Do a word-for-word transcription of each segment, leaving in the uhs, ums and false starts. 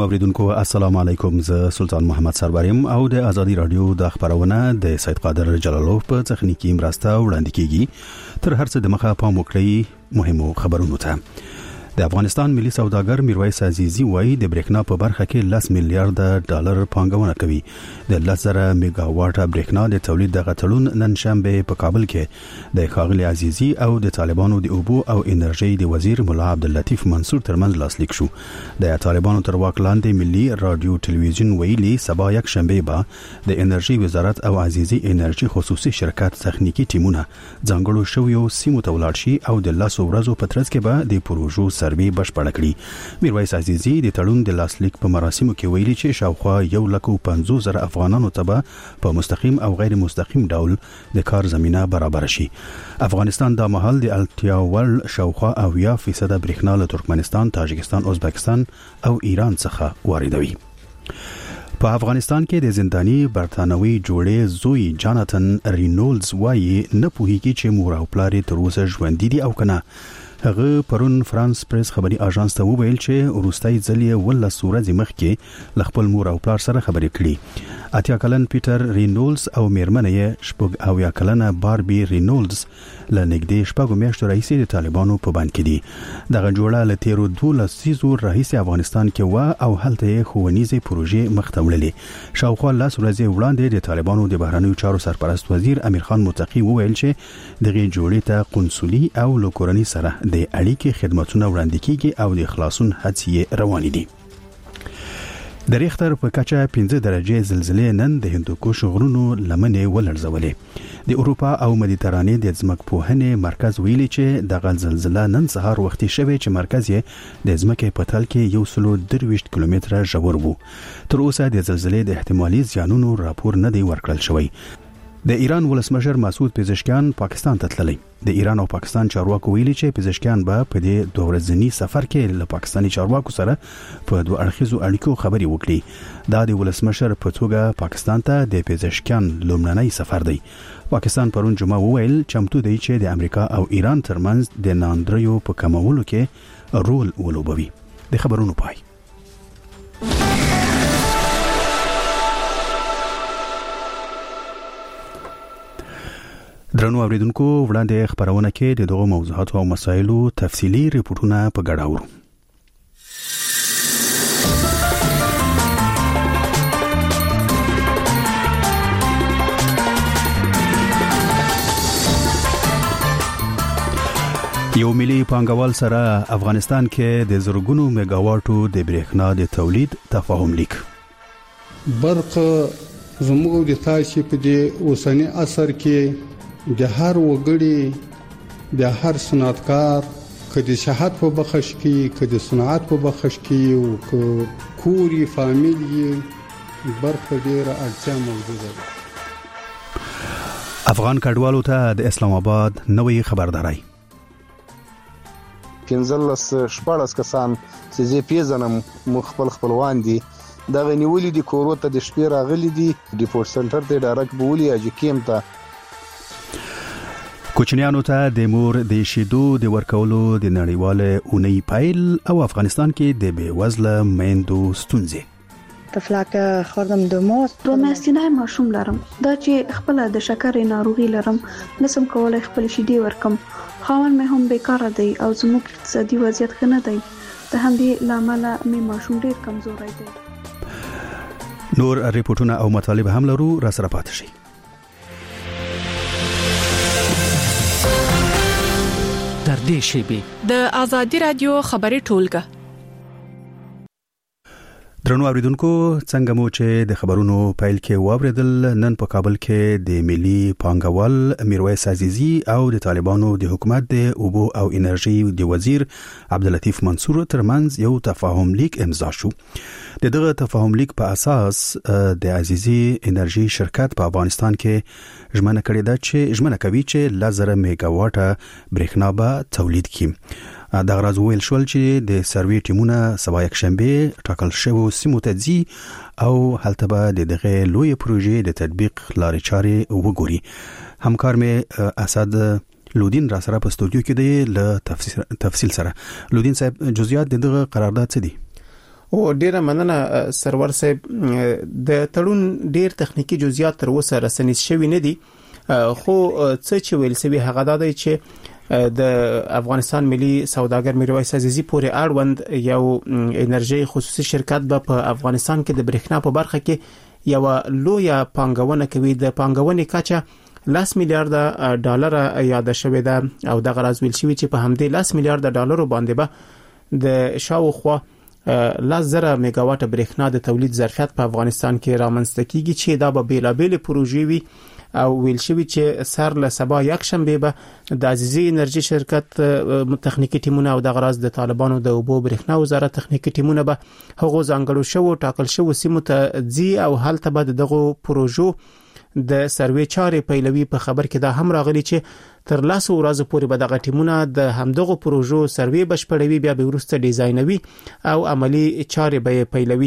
درنو اوریدونکو السلام علیکم، زه سلطان محمد سروریم او د ازادي رادیو د خبرونه د سید قادر جلالوف په تخنیکی مرسته وړاندې کیږي. تر هر څه د مخه پام وکړئ مهمو خبرونو ته. د افغانستان ملي سوداګر میرویس عزیزی وایي د برېښنا په برخه کې لس میلیارډ ډالر پانګونه کوي. د لس زره میگا واټ برېښنا د تولید د غټړون نن شنبه په کابل کې د ښاغلي عزیزی او د طالبانو د اوبو او انرژي د وزیر مولا عبداللطیف منصور ترمنځ لاسلیک شو. د طالبانو تر واک لاندې ملي رادیو ټلویزیون ویلي سبا یک شنبه به د انرژي وزارت او عزیزی انرژي خصوصي شرکت تخنیکی ټیمونه ځانګړو شویو سیمو ته ولاړ شي او د لاسو ورځو په ترڅ کې به د پروژو سروي بشپړ کړي. میرویس عزیزی د تړون د لاسلیک په مراسمو کې ویلي چې شاوخوا یو لک او پنځوس زره افغانانو ته په مستقیم او غیر مستقیم ډول د کار زمينه برابر شي. افغانستان د مهال د الټیا ول شاوخوا او یا فیصد برېښنا له ترکمنستان، تاجکستان، ازبکستان او ایران څخه واردوي. په افغانستان کې د زندانی برتانوي جوړې زوی جاناتن رینولدز وایي نه پوهیږي چې مور او پلار تر اوسه ژوندي دي او کنه. هغه پرون فرانس پریس خبري اژانس ته وویل چې وروستۍ ځلې ول سورځ مخکې ل خپل مور او پلار سره خبرې کړي. اتیا کلن پیټر رینولدز او میرمنه یې شپږ او یا کلنه باربي رینولدز له نږدې شپږو میاشتو راهیسې د طالبانو په بند کې دي. دغه جوړه له تیرو دولس سیزو راهیسې افغانستان کې و او هلته یې ښوونیزې پروژې مخ ته وړلې. شاوخوا لس ورځې وړاندې د طالبانو د بهرنیو چارو سرپرست وزیر امیر خان متقي وویل چې دغه جوړې ته قنصلي او لوکورني سره د اړیکې خدماتونه وړاندې کیږي او د خلاصون هڅې روانې دي. د ریختر په کچه پنځه درجه زلزلې نن د هندوکش غرونو لمنې ولړزولې. د اروپا او مدیترانې د ځمکپوهنې مرکز ویلي چې دغه زلزلہ نن سهار وختي شوه چې مرکز یې د ځمکې په تل کې یو سلو درویشت کیلومتره ژور وو. تر اوسه د زلزلې د احتمالي زیانونو راپور نه دی ورکړل شوی. د ایران ولسمشر مسعود پزشکیان پاکستان ته تللی. د ایران او پاکستان چارواکو ویلي چې پزشکیان به په دې دوه ورځنی سفر کې له پاکستاني چارواکو سره په دوه اړخیزو اړیکو خبري وکړي. دا د ولسمشر په توګه پاکستان ته د پزشکیان لومړنی سفر دی. پاکستان پرون جمعه وویل چمتو دی چې د امریکا او ایران ترمنځ د ناندریو په کمولو کې رول ولوبوي. د خبرونو پای. درنو اوریدونکو وړاندې خبرونه کې د دغه موضوعاتو او مسایلو تفصیلی ریپورتونه په ګډه اورو. یو ملي پانګوال سره افغانستان کې د زرګونو میگاواټو د برېښنا د تولید تفاهم لیک. برق زموږ د تاسو په دې اوسنی اثر کې د هر وګړي د هر صنعتکار کدي صحت په بخښ کې کدي صنعت په بخښ کې او کوري فامیلی برخه ډیره اړتیا موجوده ده. افغان کډوالو ته د اسلام آباد نوې خبرداري. پنځلس شپږ کسان چې زه پیژنم مخبل خپلوان دي دا غنیولې دي کورو ته د شپې راغلي دي ریپورت سنټر ته ډایرکټ بولی اجي کېم ته. کوچنیانو ته د مور د شیدو د ورکولو د نړیواله اونۍ پایل او افغانستان کې د بې وزله میندو ستونزې. طفلکه خوردم دو ماه دو میاشتنی ماشوم لرم. دا چې خپل د شکرې ناروغي لرم نسم کولای خپل شیدې ورکم. خاون مې هم بیکاره دی او زموږ اقتصادي وضعیت ښه نه دی. د همدې لامل مې ماشوم ډیر کمزوری دی. نور ریپورتونه او مطالب هم لرو، را سره پاتې شئ. در دې شیبه د ازادي رادیو خبري ټولګه. درنو اوریدونکو څنګه مو چې د خبرونو پایل کې واوریدل، نن په کابل کې د ملي پانګوال میرویس عزیزی او د طالبانو د حکومت د اوبو او انرژي د وزیر عبداللطیف منصور ترمنځ یو تفاهم لیک امضا شو. د دغه تفاهم لیک په اساس د عزیزی انرژي شرکت په افغانستان کې ژمنه کړې ده چې ژمنه کوي چې لزر میگاواټه برېښنا به تولید کړي. دا غراز ویل شول چې د سروي ټیمونه سبا یک شنبه ټاکل شوی سیمو ته ځي او هلته به د دغه لوی پروژې د تطبیق لارې چارې وګوري. همکار مې اسد لودین را سره په استودیو کې دی له تفصیل سره. لودین صاحب، جزئیات د دغه قرارداد څه دي؟ او ډیره مننه سرور صاحب. د تړون ډیر تخنیکی جزئیات تر اوسه رسنیز شوی نه دي، خو څه چې ویل سوي هغه دا دی چې د افغانستان ملي سوداګر میرویس عزیزی پورې اړوند یو انرژي خصوصي شرکت به په افغانستان کې د برېښنا په برخه کې یو لویه پانګونه کوي. د پانګونې کچه لاس میلیارډ ډالر یاد شوې ده او د غراز ویل شوی چې په همدې لاس میلیارډ ډالر باندې به د شاوخوا لاس زره میگاواټ برېښنا د تولید ظرفیت په افغانستان کې رامنځته کیږي چې دا به بیلابېل پروژې وي. او ویل شوی چې سر له سبا یک شنبه به د عزیزی انرژي شرکت تخنیکی ټیمونه او د غراز د طالبانو د اوبو برېښنا وزارت تخنیکی ټیمونه به هغه ځانګړو شو ټاکل شو سیمو ته ځي او هلته به دغه پروژو د سروې چارې پیلوي. په خبر کې دا هم راغلی چې تر لاسو ورځې پورې به دغه ټیمونه د همدغه پروژو سروې بشپړوي، بیا به وروسته ډیزاینوي او عملی چارې به پیلوي.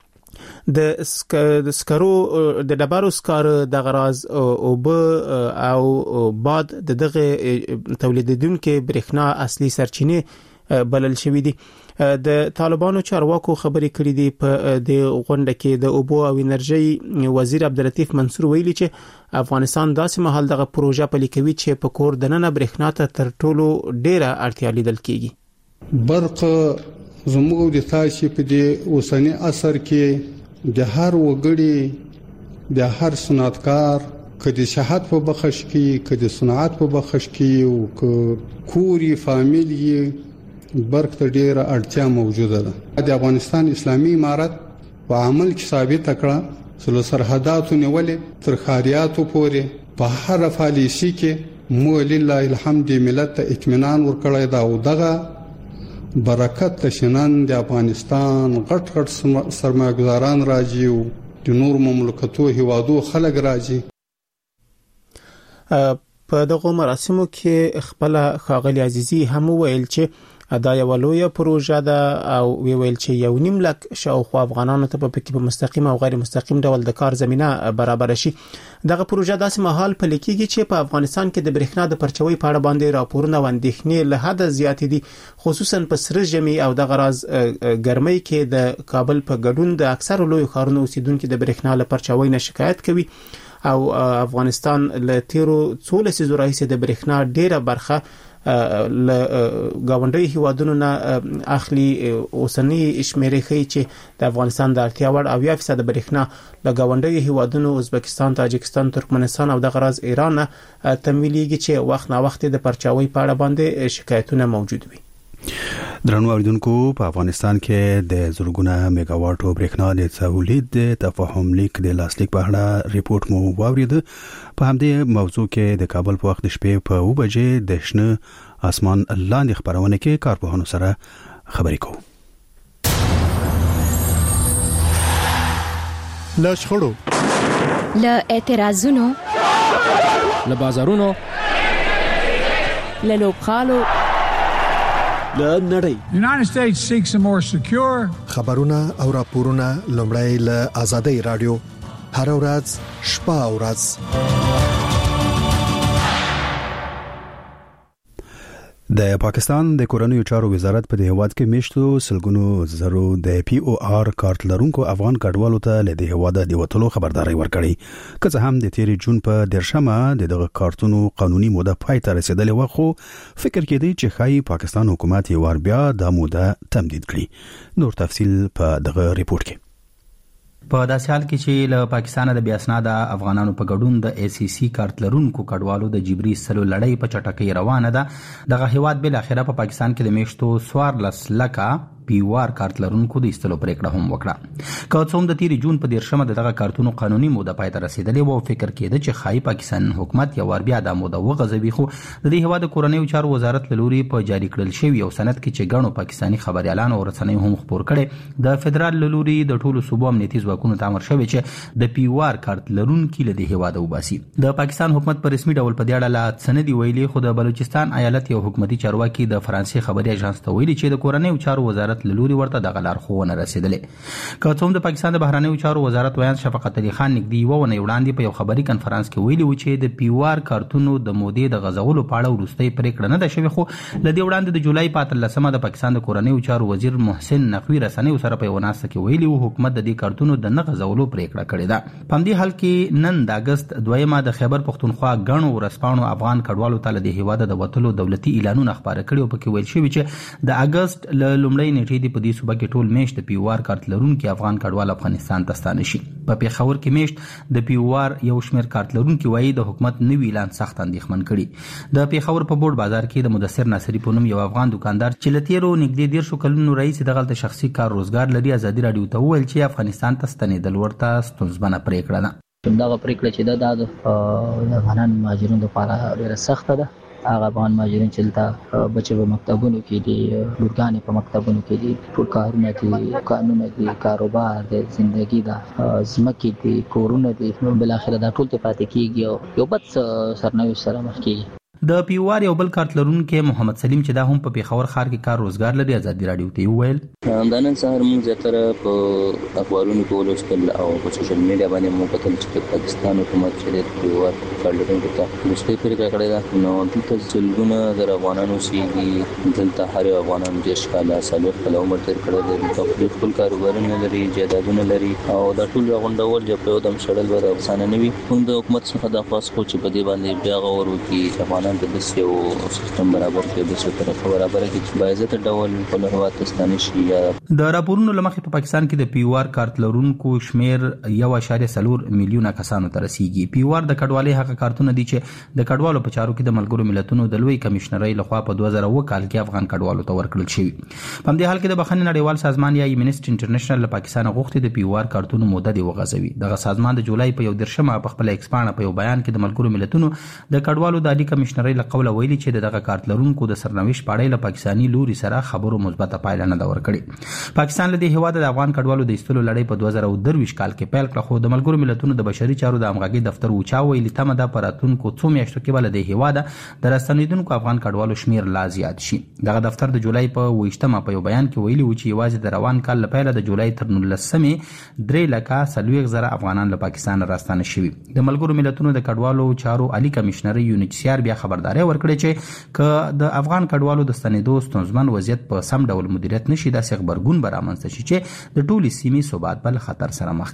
د سکرو د ډبرو سکار د غراز او به او باد د دغه تولیدونکو برېښنا اصلي سرچینه بلل شوې دي. د طالبانو چارواکو خبرې کړې دي په د غونډه کې د اوبو او انرژي وزیر عبداللطیف منصور ویلي چې افغانستان داسې مهال دغه پروژه پلي کوي چې په کور دننه برېښنا ته تر ټولو ډیره اړتیا لیدل کیږي. برق زموږ د تاسو په دې اوسنی عصر کې د هر وګړي د هر صنعتکار کدي شهادت په بخښ کې کدي صنعت په بخښ کې او کوري فامیلی برق ته ډیره اړتیا موجوده ده. د افغانستان اسلامي امارت په عمل کې ثابت کړه چې له سرحداتو نیولې تر خاریاتو پورې په هر پالیسي کې مو لله الحمد ملت ته اطمینان ورکړی دا او دغه برکت شنن د افغانستان غټ غټ سرمایه‌ګزاران راځي او د نور مملکتو هیوادو خلک راځي. په دغه مراسمو کې خپل ښاغلي عزیزی هم ویل چې دا یو لویه پروژه ده او ویل چې یو نیم لک شاوخوا افغانانو ته په کې په مستقیم او غیر مستقیم ډول د کار زمينه برابر شي. دغه پروژه داسې مهال پلي کیږي چې په افغانستان کې د برېښنا د پرچوي په اړه باندې راپورونه او اندېښنې له حد زیات دي، خصوصا په سره ژمي او د غراز ګرمۍ کې د کابل په ګډون د اکثر لوی ښارونو اوسیدونکو د برېښنا له پرچوي نه شکایت کوي او افغانستان له تیرو څو لسیزو راهیسې د برېښنا ډیره برخه ل گاونډي هیوادونو نه اخلي. اوسنی شمیرې ښیي چې د افغانستان د اړتیا وړ اویا فیصد برېښنا له گاونډي هیوادونو ازبکستان، تاجکستان، ترکمنستان او د غراز ایران تمویلېږي چې وخت نا وخت د پرچاوي په اړه باندې شکایتونه موجود وي. درنو اوریدونکو، په افغانستان کې د زرګونه میگاواټو برېښنا د تولید د تفاهم لیک د لاسلیک په اړه ریپورت مو واورید. په همدې موضوع کې د کابل په وخت شپې په اوه بجې د شنه اسمان لاندې خبرونه کې کارپوهانو سره خبرې کوو. له شخړو، له اعتراضونو، له بازارونو، له لوبخالو، له نړۍ. United States seeks a more secure خبرونه او راپورونه لومړی له آزادۍ رادیو هر ورځ شپه او ورځ. د پاکستان د کورنیو چارو وزارت په د هواد کې میشتو سلګونو زرو د پی او آر کارت لرونکو افغان کډوالو ته له د هواد د وټلو خبرداري ورکړي. که څه هم د تیری جون په درشمه دغه کارتونو قانوني موده پای ته رسیدلې و، خو فکر کېدی چې خای پاکستان حکومت یې ور بیا د موده تمدید کړي. نور تفصیل په دغه ریپورت کې. په داسې حال کې چې له پاکستان د بیا اسناد افغانانو په ګډون د ای سی سی کارت لرونکو کډوالو د جبري سلو لړۍ په چټکۍ روانه ده، دغه هیواد بل اخره په پاکستان کې د میشتو سوار لس لکه پیوار کارت لرونکو د استلو پریکړه هم وکړه. که څوم د تیری جون په دیرشمه دغه کارتونو قانوني موده پای ته رسیدلې و، فکر کېده چې خای پاکستان حکومت یو ور بیا د موده وغځوي، خو د دې هوا د کورنیو چارو وزارت لوري په جاری کړل شوی یو سند کې چې ګڼو پاکستانی خبريالان او رسنۍ هم خبر کړي د فدرال لوري د ټولو صوبو امنیتي ځواکونو ته امر شوی چې د پیوار کارت لرونکو له دې هوا د وباسي. د پاکستان حکومت په رسمي ډول په دې اړه لا سندي ویلي، خو د بلوچستان ایالت یو حکومتي چارواکي د فرانسې خبري اژانس ته ویلي چې د کورنیو چارو وزارت لوري ورته د لارښوونه رسیدلې. که څوم د پاکستان د بهرنیو چارو وزارت ویان شفقت علي خان نګدي یو ونې وړاندې په یو خبري کنفرانس کې ویلي و چې د پیوار کارتونو د مودې د غزولو په اړه وروستۍ پریکړه نه ده شوې، خو لدې وړاندې د جولای په اتلسمه د پاکستان د کورنیو چارو وزیر محسن نقوي رسنیو سره په یو ناسته کې ویلي و حکومت د دې کارتونو د نه غزولو پریکړه کړې ده. په همدې حال کې نن د اگست دویمه د خیبر پختونخوا غنو ورسپانو افغان کډوالو ته د هیواد د وټلو دولتي اعلانونه خبره کړي او پکې ویل شوی چې د اگست ل لومړۍ نیټې د پدې صوبه کې ټول میشت د پیوار کارت لرونکي افغان کډوال افغانستان ته ستانه شي. په پیښور کې میشت د پیوار یو شمېر کارت لرونکي وایي د حکومت نوی اعلان سخت اندېښمن کړي. د پیښور په بورډ بازار کې د مدثر ناصری په نوم یو افغان دکاندار چې لتیرو نږدې ډیر شو کلونو رئیس دغه شخصي کار روزګار لري ازادي رادیو ته وویل چې افغانستان ته ستنېدل ورته ستونزمنه پریکړه ده. دا پریکړه چې دا د افغان مهاجرینو لپاره ډیره سخته ده. هغه افغان مهاجرین چې دلته بچي په مکتبونو کې دي، لورګانې په مکتبونو کې دي، ټول کارونه دي، قانون دي، کاروبار دي، ژوندۍ ده، ځمکې دي، کورونه دي، بل اخر دا ټول ته پاتې کیږي او یو بد سرنوشت سره مخ کیږي. د پیوار یو بل کارت لرونکي محمد سلیم چې دا هم په پیښور ښار کې کار روزګار لري ازادي رادیو ته ویل دا نن سهار موږ زیاتره په اخبارونو کې ولوستل او په سوشل میډیا باندې موږ کتل چې پاکستان حکومت چې د پیوار کارت لرونکو ته مستقیم پریکړه کړې ده. نو دلته ځلګونه د افغانانو سیږي، دلته هر افغانان دیش کاله سالور کله عمر تیر کړی دی، په خپل کاروبارونه لري، جایدادونه لري او دا ټول غونډول چې په یو دم شړل به افغانانه نه وي. موږ د حکومت څخه د خاص خو چې په دې باندې بیا غوړ وکړي افغانان د دسي او سیستم برابر کړي، د څه طرف برابر کړي چې باعزت ډول په هوا تستانه شي. د راپورونو لمخې په پاکستان کې د پیوار کارت لرونکو شمیر یو اشاریه څلور میلیونه کسانو ته رسیږي. پیوار د کډوالۍ هغه کارتونه دي چې د کډوالو په چارو کې د ملګرو ملتونو د لوی کمشنرۍ لخوا په دوه زره اوه کال کې افغان کډوالو ته ورکړل شوی. په همدې حال کې د بخښنې نړیوال سازمان یا امنیسټي انټرنیشنل له پاکستان غوښتي د پیوار کارتونو موده دی وغځوي. دغه سازمان د جولای په یو درشمه په خپل ایکسپانه په یو بیان کې د ملګرو ملتونو د کډوالو د عالی کمشنرۍ له قوله ویلي چې دغه کارت لرونکو د سرنوشت په اړه له پاکستاني لوري سره خبرو مثبته پایله نه ده ورکړې. پاکستان له دې هیواد د افغان کډوالو د ایستلو لړۍ په دوه زره درویشت کال کې پیل کړه، خو د ملګرو ملتونو د بشري چارو د همغږۍ دفتر وچا ویلي تمه ده په راتلونکو څو میاشتو کې به له دې هیواد د راستنېدونکو افغان کډوالو شمیر لا زیات شي. دغه دفتر د جولای په اوویشتمه په یو بیان کې ویلي و چې یوازې د روان کال له پیله د جولای تر نولسمې درې لکه څلوېښت زره افغانان له پاکستان راستانه شوي. د ملګرو ملتونو د کډوالو چارو عالی کمشنري یو ان ایچ سی آر بیا خبرداري ورکړې چې که د افغان کډوالو د ستنېدو ستونزمن وضعیت په سم ډول مدیریت نشي داسې غبرګون به رامنځته شي چې د ټولې سیمې ثبات بل خطر سره مخ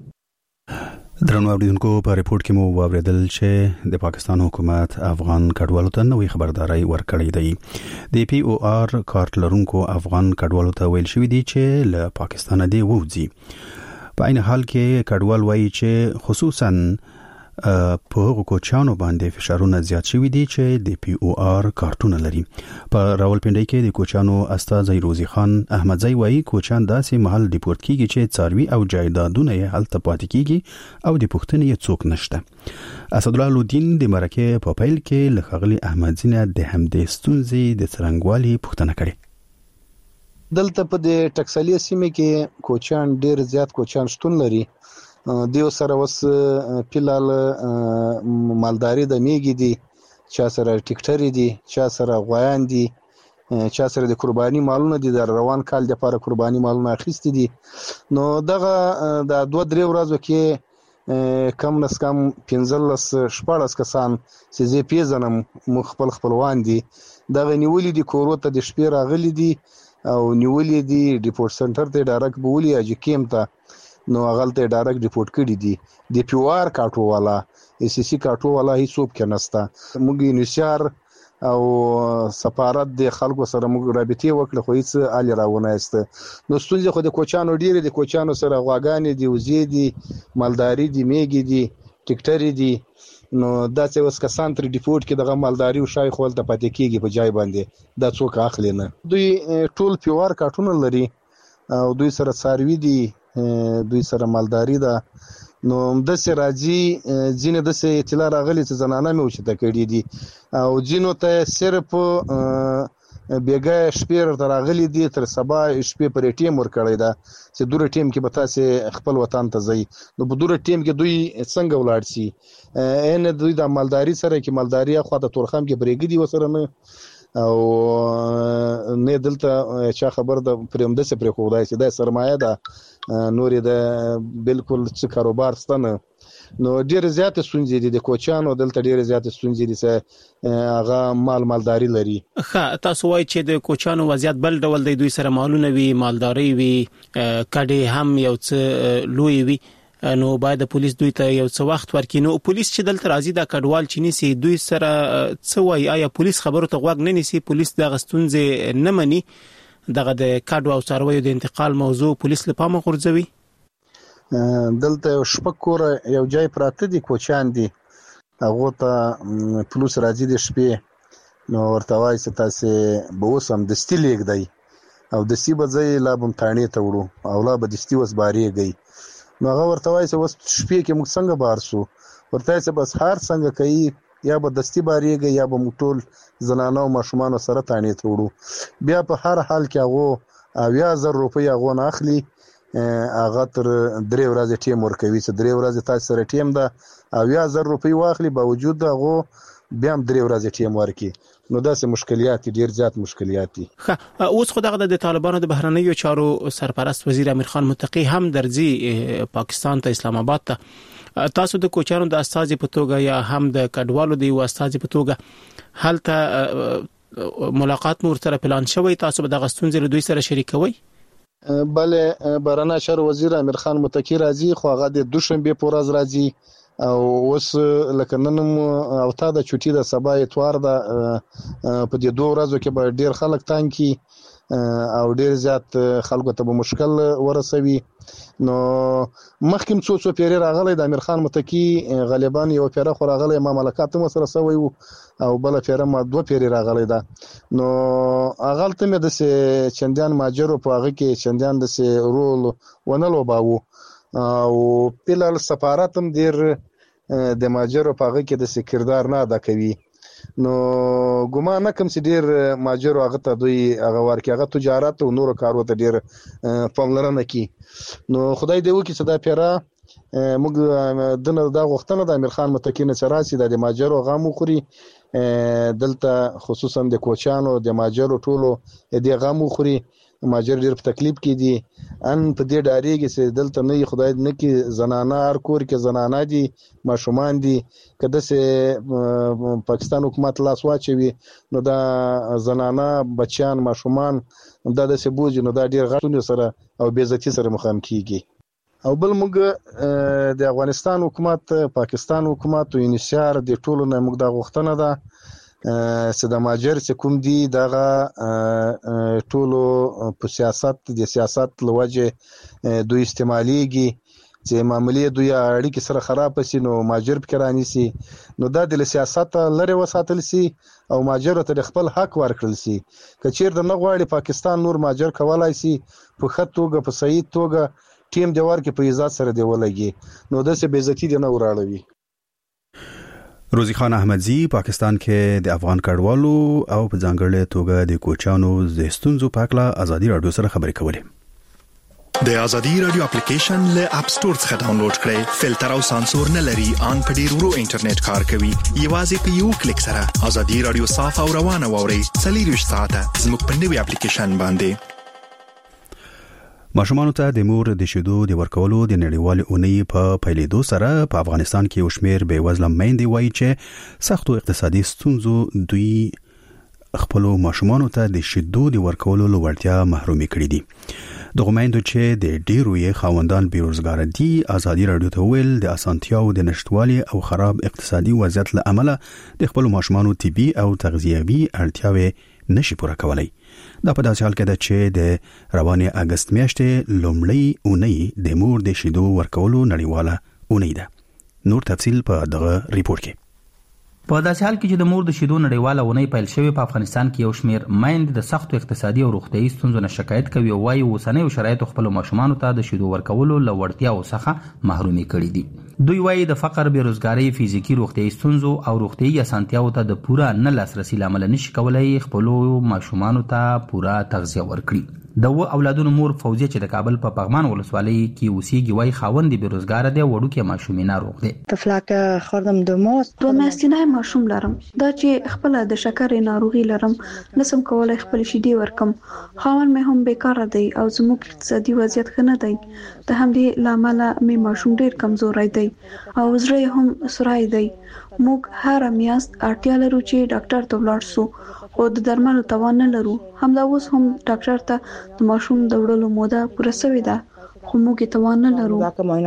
کړي. درنو اوریدونکو په ریپورت کې مو واوریدل چې د پاکستان حکومت افغان کډوالو ته نوې خبرداري ورکړې ده. د پی او آر کارت لرونکو افغان کډوالو ته ویل شوی دی چې له پاکستان دی ووځي. په عین حال کې کډوال وایي چې خصوصا په هغو کوچانو باندې فشارونه زیات شوي دي چې د پی او آر کارتونه لري. په راولپنډۍ کې د کوچانو استازی روزي خان احمدزی وایي کوچان داسې محل ډیپورت کیږي چې څاروي او جایدادونه یې هلته پاتې کیږي او د پښتنې یې څوک نشته. اسدالله الدین د مرکه په پیل کې له ښاغلي احمدزی نه د همدې ستونزې د څرنګوالي پوښتنه کړې. دلته په د ټکسالي سیمه کې کوچان ډیر زیات کوچان شتون لري. دیو سره وس پیلال مالداري د میګي دي، چا سره ټیکټری دي، چا سره غویان دي، چا سره د قرباني مالونه دي، د روان کال د لپاره قرباني مالونه اخیستي دي. نو دغه د دوه درې ورځو کې کم نس کم پنځلس شپږ کسان چې زه پیژنم مخبل خپلوان دي دغه نیولې دي کورو ته د شپې راغلي دي او نیولې دي ډیپورت سنټر ته ډایرکټ بوولي اجي کیم ته. نو هغه ته ډایرکټ ریپورت کړی دي. د پیوار کاټو والا اس سی کاټو والا هیڅ کې نستا. موږ نشار او سفارت د خلکو سره موږ رابطه وکړه خو هیڅ الی راونه است. نو ستونزه خو د کوچانو ډیره د کوچانو سره غواګانې دی، وزې دي، مالداري دي، میګي دي، ټیکټری دي. نو دا څه وس کسان تر ډیپورت کې دغه مالداري او شای خپل ته پاتې کیږي په ځای باندې دا څوک اخلي نه. دوی ټول پیوار کاټونه لري او دوی سره څاروي دي، دوی سره مالداري ده. نو د سه راځي ځینې د سه اطلاع راغلي چې زنانه مې وچته کړې دي او ځینو ته صرف بیګا شپې تر راغلي دي تر سبا شپې پر ټیم ور کړی ده چې دوره ټیم کې به تاسو خپل وطن ته ځي. نو په دوره ټیم کې دوی څنګه ولاړ شي؟ ان دوی د مالداري سره کې مالداري خو د تورخم کې بریګ دي وسره نه او نه دلته چا خبر د پرېمده سي پرې خدای سي د سرمایه ده نورې د بالکل څه کاروبار ستنه نو ډېر زیات ستونزې دي د کوچانو دلته ډېر زیات ستونزې دي چې هغه مال مالداري لري. ښه تاسو وایي چې د کوچانو وضعیت بل ډول دی دوی سره مالونه وي مالداري وي کډې هم یو څه لوی وي نو باید د پولیس دوی ته یو څه وخت ورکړي. نو پولیس چې دلته راځي د کډوال چینی سي دوی سره څه وایي آیا پولیس خبرو ته غوږ نه نیسي پولیس د غستونځ نه مني دغه د کډو او څارویو د انتقال موضوع پولیس لپاره مغورځوي؟ دلته شپږ کور یو ځای پراته دي کوچان دي هغه ته پولیس راځي د شپې نو ورته وایي چې تاسو به اوس هم دستي لیږدئ او دستي به ځای لا بم تانې ته وړو او لا به دستي وس بارېږئ نو هغه ورته وایي چې اوس شپې کې موږ څنګه بار سو ورته وایي چې بس هر څنګه کوي یا به دستي بارېږي یا به موږ ټول زنانه او ماشومان سره تانې ته وړو بیا په هر حال کې هغه اویا زر روپۍ هغه نه اخلي هغه تر درې ورځې ټیم ورکوي چې درې ورځې تاسو سره ټیم ده اویا زر روپۍ واخلي باوجود هغه بیا هم درې ورځې ټیم ورکي نو داسې مشکلات ډیر زیات مشکلات دي. ښه اوس خو دغه د طالبانو د بهرنیو چارو سرپرست وزیر امیر خان متقی هم درځي پاکستان ته اسلام آباد ته تاسو د کوچانو د استازي په توګه یا هم د کډوالو د استازي په توګه هلته ملاقات مو سره پلان شوی تاسو به د غستون زیر دوی سره شریکوي؟ بله بهرنی چارو وزیر امیر خان متقی راځي خو هغه د دوشنبه په ورځ راځي او اوس لکه نن او تا د چوټي د سبا اتوار د په دې دوه ورځو کې به ډیر خلک تان کی او ډیر زیات خلکو ته به مشکل ورسوي نو مخکیم څو څو پیری راغلی د امیر خان متقی غالبا یو پیره خو راغلی ما ملکات مو سره سوی او بل پیره ما دوه پیری راغلی دا نو اغلته مې د چندان ماجرو په هغه کې چندان د رول ونلو باو او پلال سفارتم ډیر د ماجرو په هغه کې د سکردار نه ادا کوي نو ګومان کوم چې ډیر ماجرو هغه ته دوی هغه ورکه هغه تجارت او نور کارو ته ډیر پاملرنه کوي نو خدای دې وکړي چې دا پیرا موږ دنه دا غوښتنه د امیر خان متقی نه چراسي د ماجرو غامو خوري دلته خصوصا د کوچانو د ماجرو ټولو د غامو خوري ماجر ډیر په تکلیف کې دي ان په دې ډاریږي چې دلته نه خدای نه کې زنانه هر کور کې زنانه دي ماشومان دي کده سه پاکستان حکومت لاس واچوي نو دا زنانه بچیان ماشومان دا د سبوج نو دا ډیر غټونه سره او بیزتی سره مخام کیږي او بل موږ د افغانستان حکومت پاکستان حکومت او انشار د ټولو نه موږ د غوښتنه ده چې د ماجر چې کوم دي دغه ټولو په سیاست د سیاست لوجه دوی استعماليږي چې معاملې دوی اړیکې سره خراب شي نو ماجر فکرانی سي نو دا د سیاست لره وساتل سي او ماجر ته خپل حق ورکړل سي کچیر د نغواړي پاکستان نور ماجر کولای سي په خطوګه په صحیح توګه ټیم دی ورکه په عزت سره دی ولګي نو د څه بیزتی دی نه وراړوي. روزی خان احمدزی پاکستان کې د افغان کډوالو او په ځانګړې توګه د کوچانو د ستونزو په اړه ازادي رادیو سره خبرې کولې. د ازادي رادیو اپلیکیشن له اپ ستور څخه ډاونلوډ کړئ فلټر او سانسور نه لري ان په ډیر ورو انټرنیټ کار کوي یوازې په یو کلیک سره ازادي رادیو صاف او روانه ووري څلور ساعته زموږ په نوي اپلیکیشن باندې. ماشومان ته د مور د شیدو د ورکولو د نړیوال اونۍ په پیلېدو سره په افغانستان کې یو شمېر بې وزله میندې وایي چې سختو اقتصادي ستونزو دوی خپل ماشومان ته د شیدو د ورکولو لوړتیا محرومي کړې دي. دغه میندو چې د ډیرو یې خاوندان بیروزګار دي ازادي رادیو ته ویل د اسانتیاو د نشټوالي او خراب اقتصادي وضعیت له امله د خپل ماشومان طبي او تغذیوي اړتیاوې نشي پوره کولای. دا په داسې حال کې ده چې د روانې اگست میاشتې لومړۍ اونۍ د مور د شیدو ورکولو نړیواله اونۍ ده. نور تفصیل په دغه ریپورت کې. په داسې حال کې چې د مور د شیدو نړیواله اونۍ پیل شوې په افغانستان کې یو شمېر میندې د سختو اقتصادي او روغتیايي ستونزو نه شکایت کوي او وايي اوسنیو شرایطو خپل ماشومانو ته د شیدو ورکولو له وړتیاو څخه محرومي کړي دي. دوی وايي د فقر، بیروزګارۍ، فزیکي روغتیايي ستونزو او روغتیايي اسانتیاو ته د پوره نه لاسرسي لامل نشي کولای خپل ماشومانو ته پوره تغذیه ورکړي. د و اولادونو مور فوزیه چې د کابل په پغمان ولسوالۍ کې اوسېږي وای خاوند بیروزګار دی وړوکی ماشومې ناروغ دی. طفلک خوردم د ماست دوه میاشتنی ماشوم لرم. دا چې خپل د شکرې ناروغي لرم نسم کولای خپل شیدې ورکم. خاوند مې هم بیکاره دی او زموږ اقتصادي وضعیت ښه نه دی. د همدې لامل مې ماشوم ډیر کمزوري دی او زړه هم سورای دی. موږ هر میاشت اړتیا لرو چې ډاکټر ته ولاړ شو او د درملو توان نه لرو. همدا اوس هم ډاکټر ته د ماشوم د وړلو موده پوره شوې ده خو موږ توان نه لرو.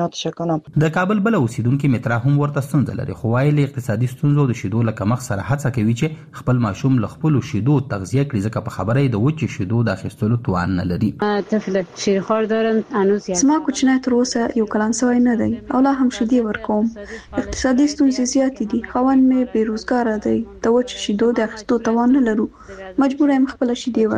د کابل بل اوسیدونکو مترا هم ورته ستونزه لري خو وايي له اقتصادي ستونزو د شیدو لکه مخ سره هڅه کوي چې خپل ماشوم له خپل شیدو تغذیه کړي ځکه په خبره د وچ شیدو د اخیستلو توان نه لري. طفل شیرخوار دارم انوس زما کوچنی تر اوسه یو کلن سوی نه دی او لا هم شیدې ورکوم. اقتصادي ستونزې زیاتې دي. خاوند مې بیروزګار دی. د وچ شیدو د اخیستلو توان نه لرو. مجبور یم خپل شیدې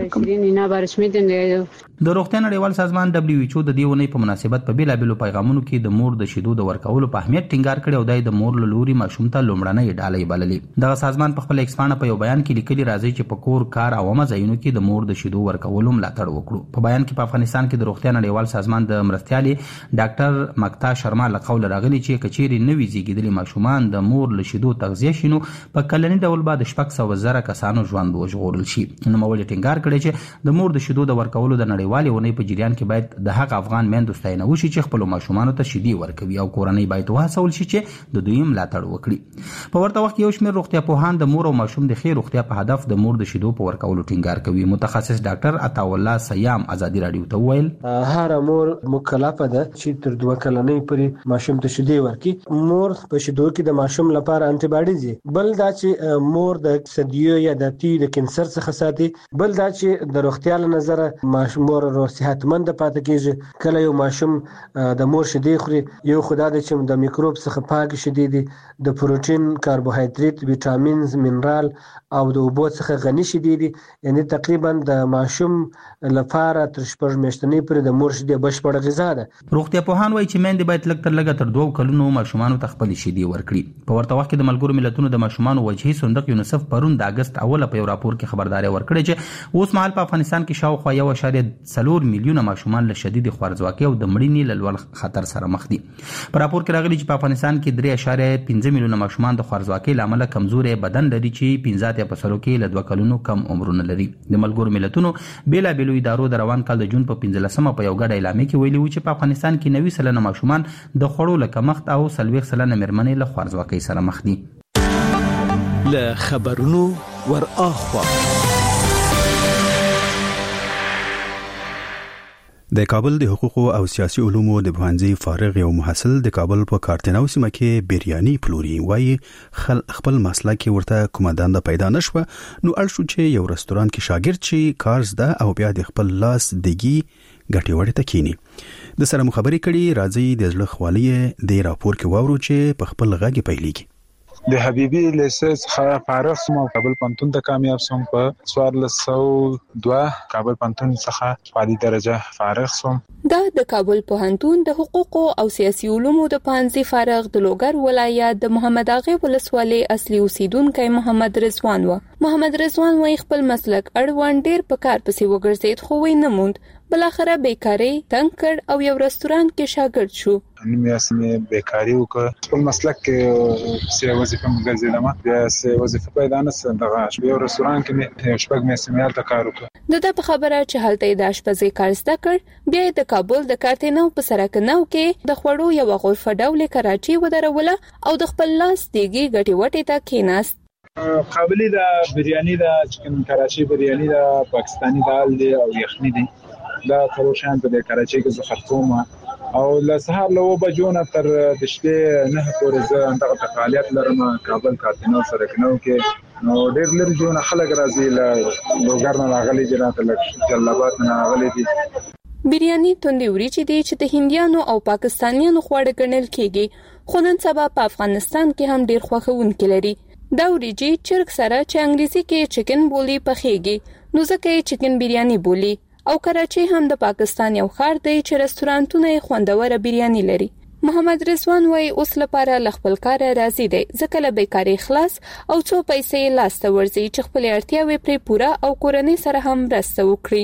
ورکوم. د روغتیا نړیوال سازمان دبليو ایچ او د دې ونې په مناسبت په بیلابېلو پیغامونو کې د مور د شیدو د ورکولو په اهمیت ټینګار کړی او د مور له لوري ماشوم ته لومړنۍ ډالۍ بللې. دغه سازمان په خپل ایکسپانه په یو بیان کې لیکلي راځي چې په کور کار او عامه ځایونو کې د مور د شیدو ورکولو ملاتړ وکړو. په بیان کې په افغانستان کې د روغتیا نړیوال سازمان د مرستیالي ډاکټر مکتا شرما له قوله راغلي چې کچېرې نوي زیږیدلي ماشومان د مور له شیدو تغذیه شینو په کلني ډول به د شپږ سوه زره کسانو ژوند وژغورل شي. نوموړي ټینګار کړی چې د مور د شیدو د ورکولو د نړیوالې ونې په جریان کې باید د هغه افغان میندو ستاینه وشي چې خپل ماشومانو ته شیدې ورکوي او کورنۍ باید وهڅول شي چې د دوی ملاتړ وکړي. په ورته وخت کې یو شمېر روغتیا پوهان د مور او ماشوم د ښې روغتیا په هدف د مور د شیدو په ورکولو ټینګار کوي. متخصص ډاکټر عطاالله سیام ازادي رادیو ته وویل هر مور مکلفه ده چې تر دوه کلنۍ پورې ماشوم ته شیدې ورکړي. مور په شیدو کې د ماشوم لپاره انټي باډیز دي. بل دا چې مور د اکسیدیو یا د تی د کینسر څخه ساتي. بل دا چې د روغتیا له نظره ماشوم مور صحتمند پاتې کیږي. کله یو ماشوم د مور شیدې خوري یو خدای د چې د میکروب څخه پاک شیدې دي د پروتین کاربوهایډریټ ویټامینز منرال او د اوبو څخه غني شیدې دي. یعنی تقریبا د ماشوم لپاره تر شپږ میاشتنۍ پورې د مور شیدې بشپړه غذا ده. روغتیا پوهان وایي چې میندې باید لږ تر لږه تر دوه کلونو ماشومانو ته خپل شیدې ورکړي. په ورته وخت کې د ملګرو ملتونو د ماشومانو وجهي صندوق یونیسف پرون د اگست اوله په یو راپور کې خبرداري ورکړې چې اوس مهال په افغانستان کې شاوخوا یو اعشاریه څلور میلیونه ماشومان له شدید خوارځواکۍ او د مړینې له لوړ خطر سره مخ دي. په راپور کې راغلي چې په افغانستان کې درې اعشاریه پنځه میلیونه ماشومان د خوارځواکۍ له امله کمزوري بدن لري چې پنځه اتیا په سلو کې له دوه کلونو کم عمرونه لري. د ملګرو ملتونو بیلابېلو ادارو د روان کال د جون په پنځلسمه په یو ګډه اعلامیه کې ویلي و چې په افغانستان کې نوي سلنه ماشومان د خوړو له کمښت او څلوېښت سلنه مېرمنې له خوارځواکۍ سره مخ دي. له خبرونو ور اخوا د کابل د حقوقو او سیاسي علومو د پوهنځي فارغ یو محصل د کابل په کارتناو سیمه کې بیریانی پلوري وایي خپل مسلک ورته کومه دنده پیدا نشوه نو اړ شو چې یو رستوران کې شاګرد شي کار زده او بیا د خپل لاس دګي ګټي وړي تکینی. د سره مخابري کړي راځي د زړه خوالیه د راپور کې واورو چې په خپل غږی پیلېږي. د حبيبي لیسنس فارغ سم کابل پنتون ته کامیاب سم په څوارلس سوه دوه کابل پنتون څخه عالی درجه فارغ سم. دا د کابل پوهنتون د حقوقو او سیاسي علومو د پوهنځي فارغ د لوګر ولایت د محمد اغا ولسوالۍ اصلي اوسیدونکو محمد رضوان و. محمد رضوان وايي خپل مسلک اړوند ډیر په کار پسې وګرځید خو وای نه موند. بلاخره بیکاری تنگ کړ او یو رستوران کې شاګرد شو. انمي اسمه بیکاری وکړ خپل مسلک کې سي وظیفه مګرځیدم بیا سي وظیفه پیدا نه سندغه یو رستوران کې شپږ میاشتې ته کار وکړ. د په خبره چې هلته د آشپزۍ کار زده کړ بیا د کابل د کارتناو په سرک نو کې د خوړو یو غرفه ډول کراچي ودروله او د خپل لاس دیګي ګټي وټي ته کېناست. قابلی د بریانی د چکن کراچي بریانی د پاکستانی دال دی او یخنی دی دا ټول شان په کراچي کې زخه کومه او له سهار له وبجو نه تر د شپې نه پورې زه دغه فعالیت لرم کابل کارتناو سره کنو کې نو ډېر لږ جون خلک راځي له لوګر نه راغلي جنات له جلابات نه راغلي دي. بریانی توندې وریجې دي چې د هندیانو او پاکستانیانو خواړه ګڼل کېږي خو نن سبا په افغانستان کې هم ډېر خوښونکي لري. دا وریجې چرګ سره چې انګریزي کې چکن بولی پخېږي نو ځکه یې چکن بریانی بولی. او کراچي هم د پاکستان یو ښار دی چې رستورانتونه یې خوندوره بریانی لري. محمد رضوان وايي اوس لپاره ل خپل کار راضي دی ځکه له بیکاری خلاص او څو پیسې لاس ته ورځي چې خپل اړتیاوې پرې پوره او کورنۍ سره هم مرسته وکړي.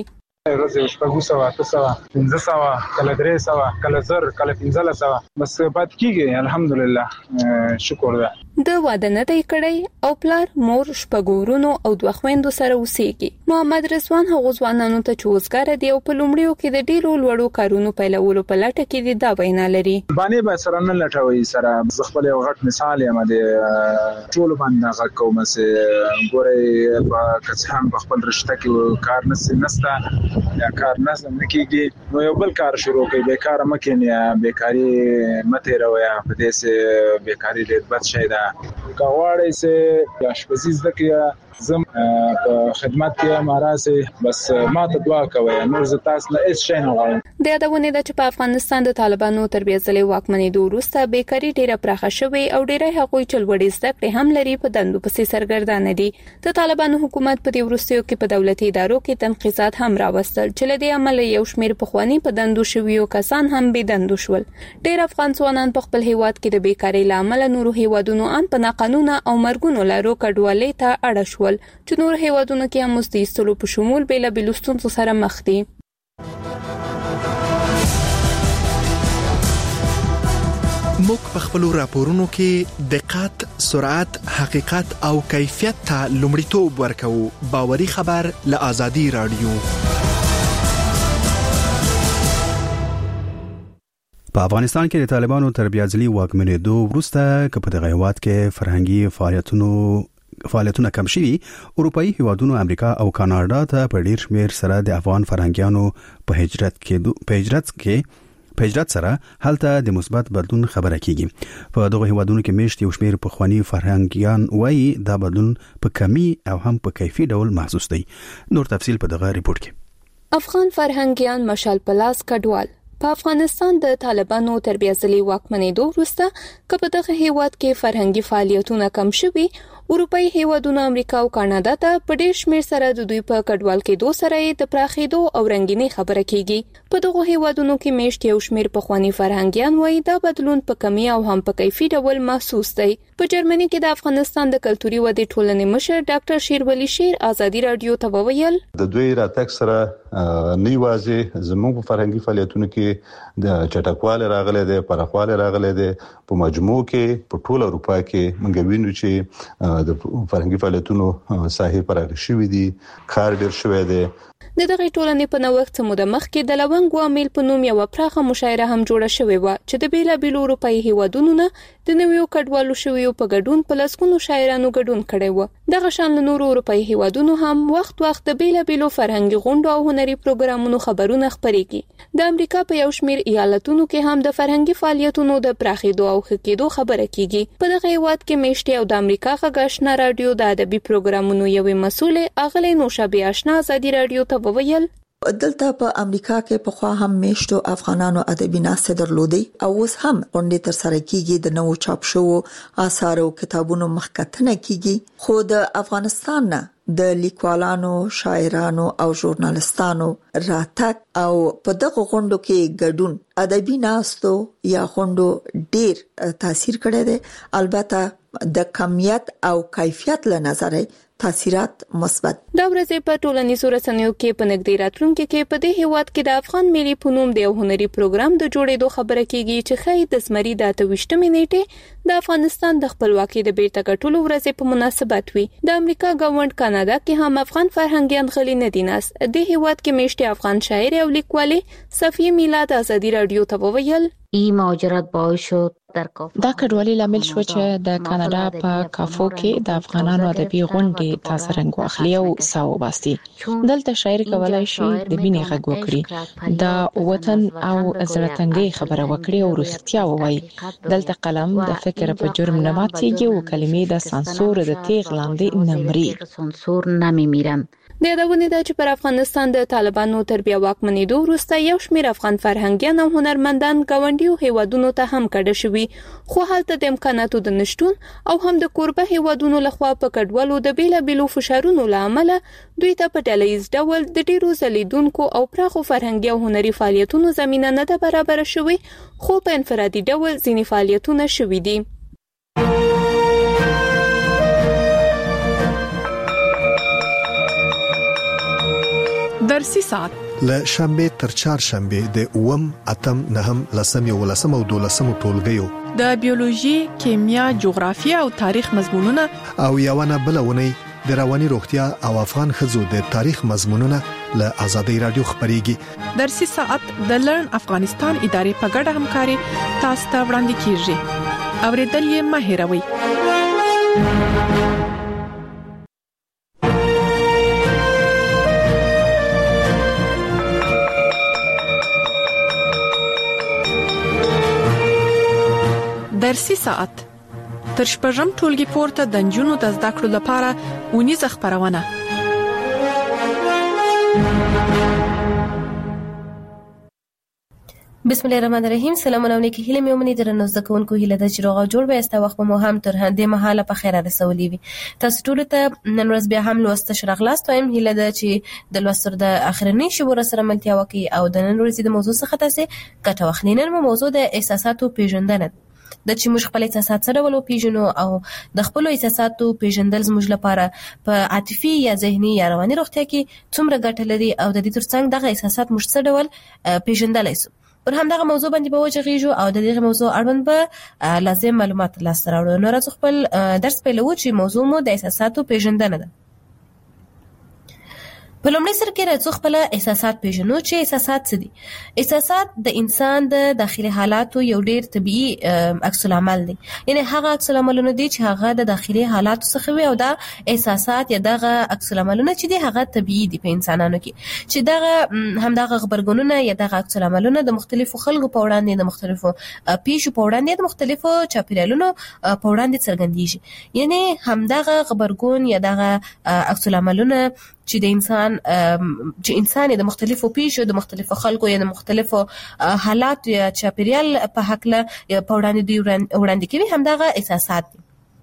ورځې شپږ سوه اته سوه پنځه سوه کله درې سوه کله زر کله پنځلس سوه بس پات کیږي الحمدلله شکر ده. د واده نه دی کړی او پلار مور شپږورونو او دوه خويندو سره اوسېږي. محمد رضوان هغه ځوانانو ته چې وزګار دي او په لومړیو کې د ډیرو لوړو کارونو پیلولو په لټه کې دي دا وینا لري. باندې به سره نه لټوي سره خپل یو غټ مثال یم د ټول باندې غږ کوم چې ګورې په کڅهم په خپل رشتہ کې کار نس نسته یا کار نس نه کیږي نو یو بل کار شروع کوي بیکاره مکینه بیکاری مته رویا په دې سه بیکاری دې بد شي دا کاوړې سه آشپزي زکه زم په خدمت کې ماراسه بس ما ته دعا کوي نور ز تاسو نه هیڅ شي نه غواړم. د یادونه ده چې په افغانستان د طالبانو تربیه ځلې واکمنۍ د وروسته بیکاری ډیره پراخه شوې او ډیره هغوی چلوړې زده کړې هم لري په دندو پسې سرګردان دي. د طالبانو حکومت په دې وروستیو کې په دولتي ادارو کې تنقیزات هم راوستل چې له دې عمل یو شمېر پخوانی په دندو شویو کسان هم به دندو شول. ډیر افغان ځوانان په خپل هیواد کې د بیکاری لامل نورو هیوادونو ان په ناقانونه او مرګونو لارو کډوالۍ ته اړه شول چې نور هیوادونو کې هم مستیستلو په شمول بیل بلوستون سره مخ دي. موږ په خپل راپورونو کې دقت، سرعت، حقیقت او کیفیت ته لومړیتوب ورکوو. باوري خبر له آزادي رادیو. په افغانستان کې د طالبانو تربیه ځلې واکمنېدو وروسته که په دغه هیواد کې فرهنګي فعالیتونو فعالیتونه کم شوي اروپאי هیوادونو امریکا او کاناډا ته په ډیر شمیر سره د افغان فرهنګیانو په هجرت کې په هجرت کې په هجرت سره هلته د مثبت بدلون خبره کیږي. په دغه هیوادونو کې مشت یو شمیر په خواني فرهنګیان وایي دا بدلون په کمی او هم په کیفي ډول محسوس دی. نور تفصیل په دغه ریپورت کې. افغان فرهنګیان مشال پلاس کډوال په افغانستان د طالبانو تربیه ځلې واکمنېدو وروسته که په دغه هیواد کې فرهنګي فعالیتونه کم شوي اروپאי هیوادونو امریکا او کاناډا ته په ډیر شمیر سره د دوی په کډوال کېدو سره د پراخېدو او رنګینی خبره کیږي. په دغه هیوادونو کې مشت یو شمیر په خواني فرهنګیان وایي دا بدلون په کمی او هم په کیفي ډول محسوس دی. په جرمني کې د افغانستان د کلتوري ودې ټولنې مشر ډاکټر شیرولی شیر آزادي رادیو ته وویل د دوی راتګ سره نه یوازې زموږ په فرهنګي فعالیتونو کې د چټکواله راغله ده پرخواله راغله ده په مجموع کې په ټول اروپا کې موږ وینو چې د فرهنګي فعالیتونو ساحې پراخ شوې دي کار ډیر شوی دی. د دغه ټولنې په نوښت مو د مخ کې د لونګ عامل په نوم یو پراخه مشاعره هم جوړه شوې و چې د بیلا بیلو اروپאי هیوادونو نه د نویو کډوالو شویو په ګډون په لسګونو شاعرانو ګډون کړي و. دغه شان نورو اروپאי هیوادونو هم وخت وخت د بیلا بیلو فرهنګي غونډو او هنري پروګرامونو خبرونه خپرېږي. د امریکا په یو شمیر ایالتونو کې هم د فرهنګي فعالیتونو د پراخېدو او ښه کېدو خبره کیږي. په دغه هیواد کې میشتي او د امریکا غږ آشنا رادیو د ادبي پروګرامونو یوې مسؤلې اغلې نوشابه آشنا آزادي رادیو ته وویل دلته په امریکا کې په خوا هم میشتو افغانانو ادبي ناسته درلودي او اوس هم غونډې تر سره کیږي د نوو چاپ شوو آثار او کتابونو مخکتنه کیږي. خو د افغانستان نه د لیکوالانو، شاعرانو او ژورنالستانو راتګ او په دغه غونډو کې ګډون ادبي ناستو یا غونډو ډیر تاثیر کړی دی. البته د کمیت او کیفیت له نظره تاثیرات مثبت. دا ورځې په ټولنیزو رسنیو کې په نږدې راتلونکو کې په دې هیواد کې د افغان ملي فنون د هنري پروګرام د جوړېدو خبره کیږي چې خې د زمري د اتوشتمې نیټه د افغانستان د خپلواکۍ د بیرته ګټلو ورځې په مناسبت وي. د امریکا ګاونډ کاناډا کې هم افغان فرهنګیان غلي نه دي ناس. د هیواد کې میشتي افغان شاعر او لیکوالې صفیه میلاد آزادي رادیو ته وویل ای مهاجرت باعث شد دا کډوالي لامل شو چې د کاناډا په کافو کې د افغانانو ادبي غونډې تاسو رنګ واخلي او ساو باسي. دلته شاعر کولای شي د بینې غږ وکړي، د وطن او زړه خبره وکړي او رښتیا ووایي. دلته قلم د فکر په جرم نه ماتيږي او کلمې د سانسور د تیغ لاندې نه مري. سانسور نمیمیرن. د یادونه ده چې پر افغانستان د طالبانو تربیه واکمنېدو وروسته یو شمېر افغان فرهنګیان او هنرمندان ګاونډیو هیوادونو ته هم کډه شوي، خو هلته د امکاناتو د نشټون او هم د کوربه هیوادونو لخوا په کډوالو د بیلابیلو فشارونو له امله دوی ته په ډلهییز ډول د ډیرو ځلیدونکو او پراخو فرهنګي او هنري فعالیتونو زمینه نه ده برابره شوې، خو په انفرادي ډول ځینې فعالیتونه شوي دي. درسي ساعت ل شنبه تر چهارشنبه د اوم اتم نهم لسم یو لسم او دولسم ټولګیو د بیولوژي، کیمیا، جغرافیه او تاریخ مضمونونه او یوونه بلونه د رواني روغتیا او افغان خزو د تاریخ مضمونونه له آزادۍ رادیو خبريږي. درسي ساعت د لرن افغانستان ادارې په ګډه همکاري تاسو ته وړاندې کیږي. اوریدل یې مه هېروئ. درسي ساعت تر شپږم ټولګي پورته د نجونو د زده کړو لپاره ونیزه خبرونه. بسم الله الرحمن الرحیم. سلام علیکم. هیله مې ومني درنو زده کوونکو هیله د چیرغه جوړ به است وخت په مو هم تر هندې مهاله په خیره رسولې وي. تاسو ټول ته نن ورځ بیا هم لوست شرغلاست وایم. هیله د چې د لوستر د اخرنی شوبره سره ملتیا وکي او د نن ورځې د موضوع څخه تاسو ګټه واخلئ. نن موضوع د احساساتو پیژندنه د چې موږ خپل احساسات سره ولو پیژنو او د خپل احساساتو پیژندل زموږ لپاره په عاطفي یا ذهني یا رواني روغتیا کې څومره ګټه لري او د دې ترڅنګ دغه احساسات موږ څه ډول پیژندلای شو. پر همدغه موضوع باندې به وجغیږو او د دې موضوع اړوند به لازم معلومات ترلاسه راوړو. نو راځو خپل درس پیلوو چې موضوع مو د احساساتو پیژندنه ده. په لومړي سر کې راځو خپل احساسات پیژنو چې احساسات څه دي. احساسات د انسان د داخلي حالاتو یو ډیر طبيعي عکس العمل دی. یعنی هغه عکس العملونه دي چې هغه د داخلي حالاتو څخه وي او دا احساسات یا دغه عکس العملونه چې دي هغه طبيعي دي په انسانانو کې چې دغه هم دغه خبرګونونه یا دغه عکس العملونه د مختلفو خلکو په وړاندې د مختلفو پیښو په وړاندې د مختلفو چاپیریالونو په وړاندې څرګندېږي. یعنی هم دغه خبرګون یا دغه عکس العملونه چې د انسان چې انسان د مختلفو پیښو د مختلفو خلکو یا د مختلفو حالات یا چاپیریال په حق له په وړاندې دی وړاندې کوي هم دغه احساسات دي.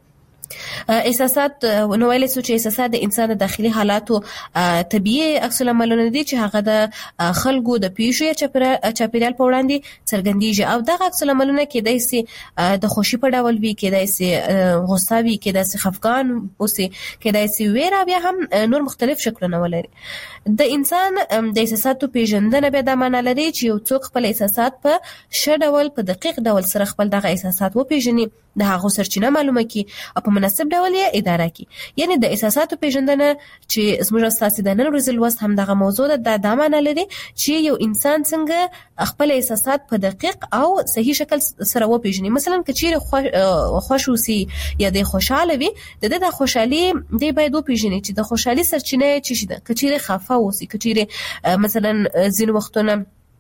احساسات نو ویل سو چې احساسات د انسان د داخلي حالاتو طبيعي عکس العملونه دي چې هغه د خلکو د پیښو یا چاپیریال په وړاندې څرګندېږي او دغه عکس العملونه کېدای شي د خوشي په ډول وي، کېدای شي غوسه وي، کېدای شي خفګان وي، کېدای شي ویره، بیا هم نور مختلف شکلونه ولري. د انسان د احساساتو پیژندنه به د معنی لري چې یو څوک خپل احساسات په ښه ډول په دقیق ډول سره خپل دغه احساسات وپیژني، د هغه سرچینه معلومه کی او په مناسب ډول یې اداره کی. یعنی د احساساتو پیژندنه چې زموږ اساسي د نن ورځې لوست هم دغه موضوع ده. د معنی لري چې یو انسان څنګه خپل احساسات په دقیق او صحیح شکل سره وپیژني. مثلا کچیر خوش اوسي یا د خوشاله وي، د د خوشحالي دی باید وپیژني چې د خوشحالي سرچینه څه شي ده. کچیر خفه اوسي، کچیر مثلا ځین وختونه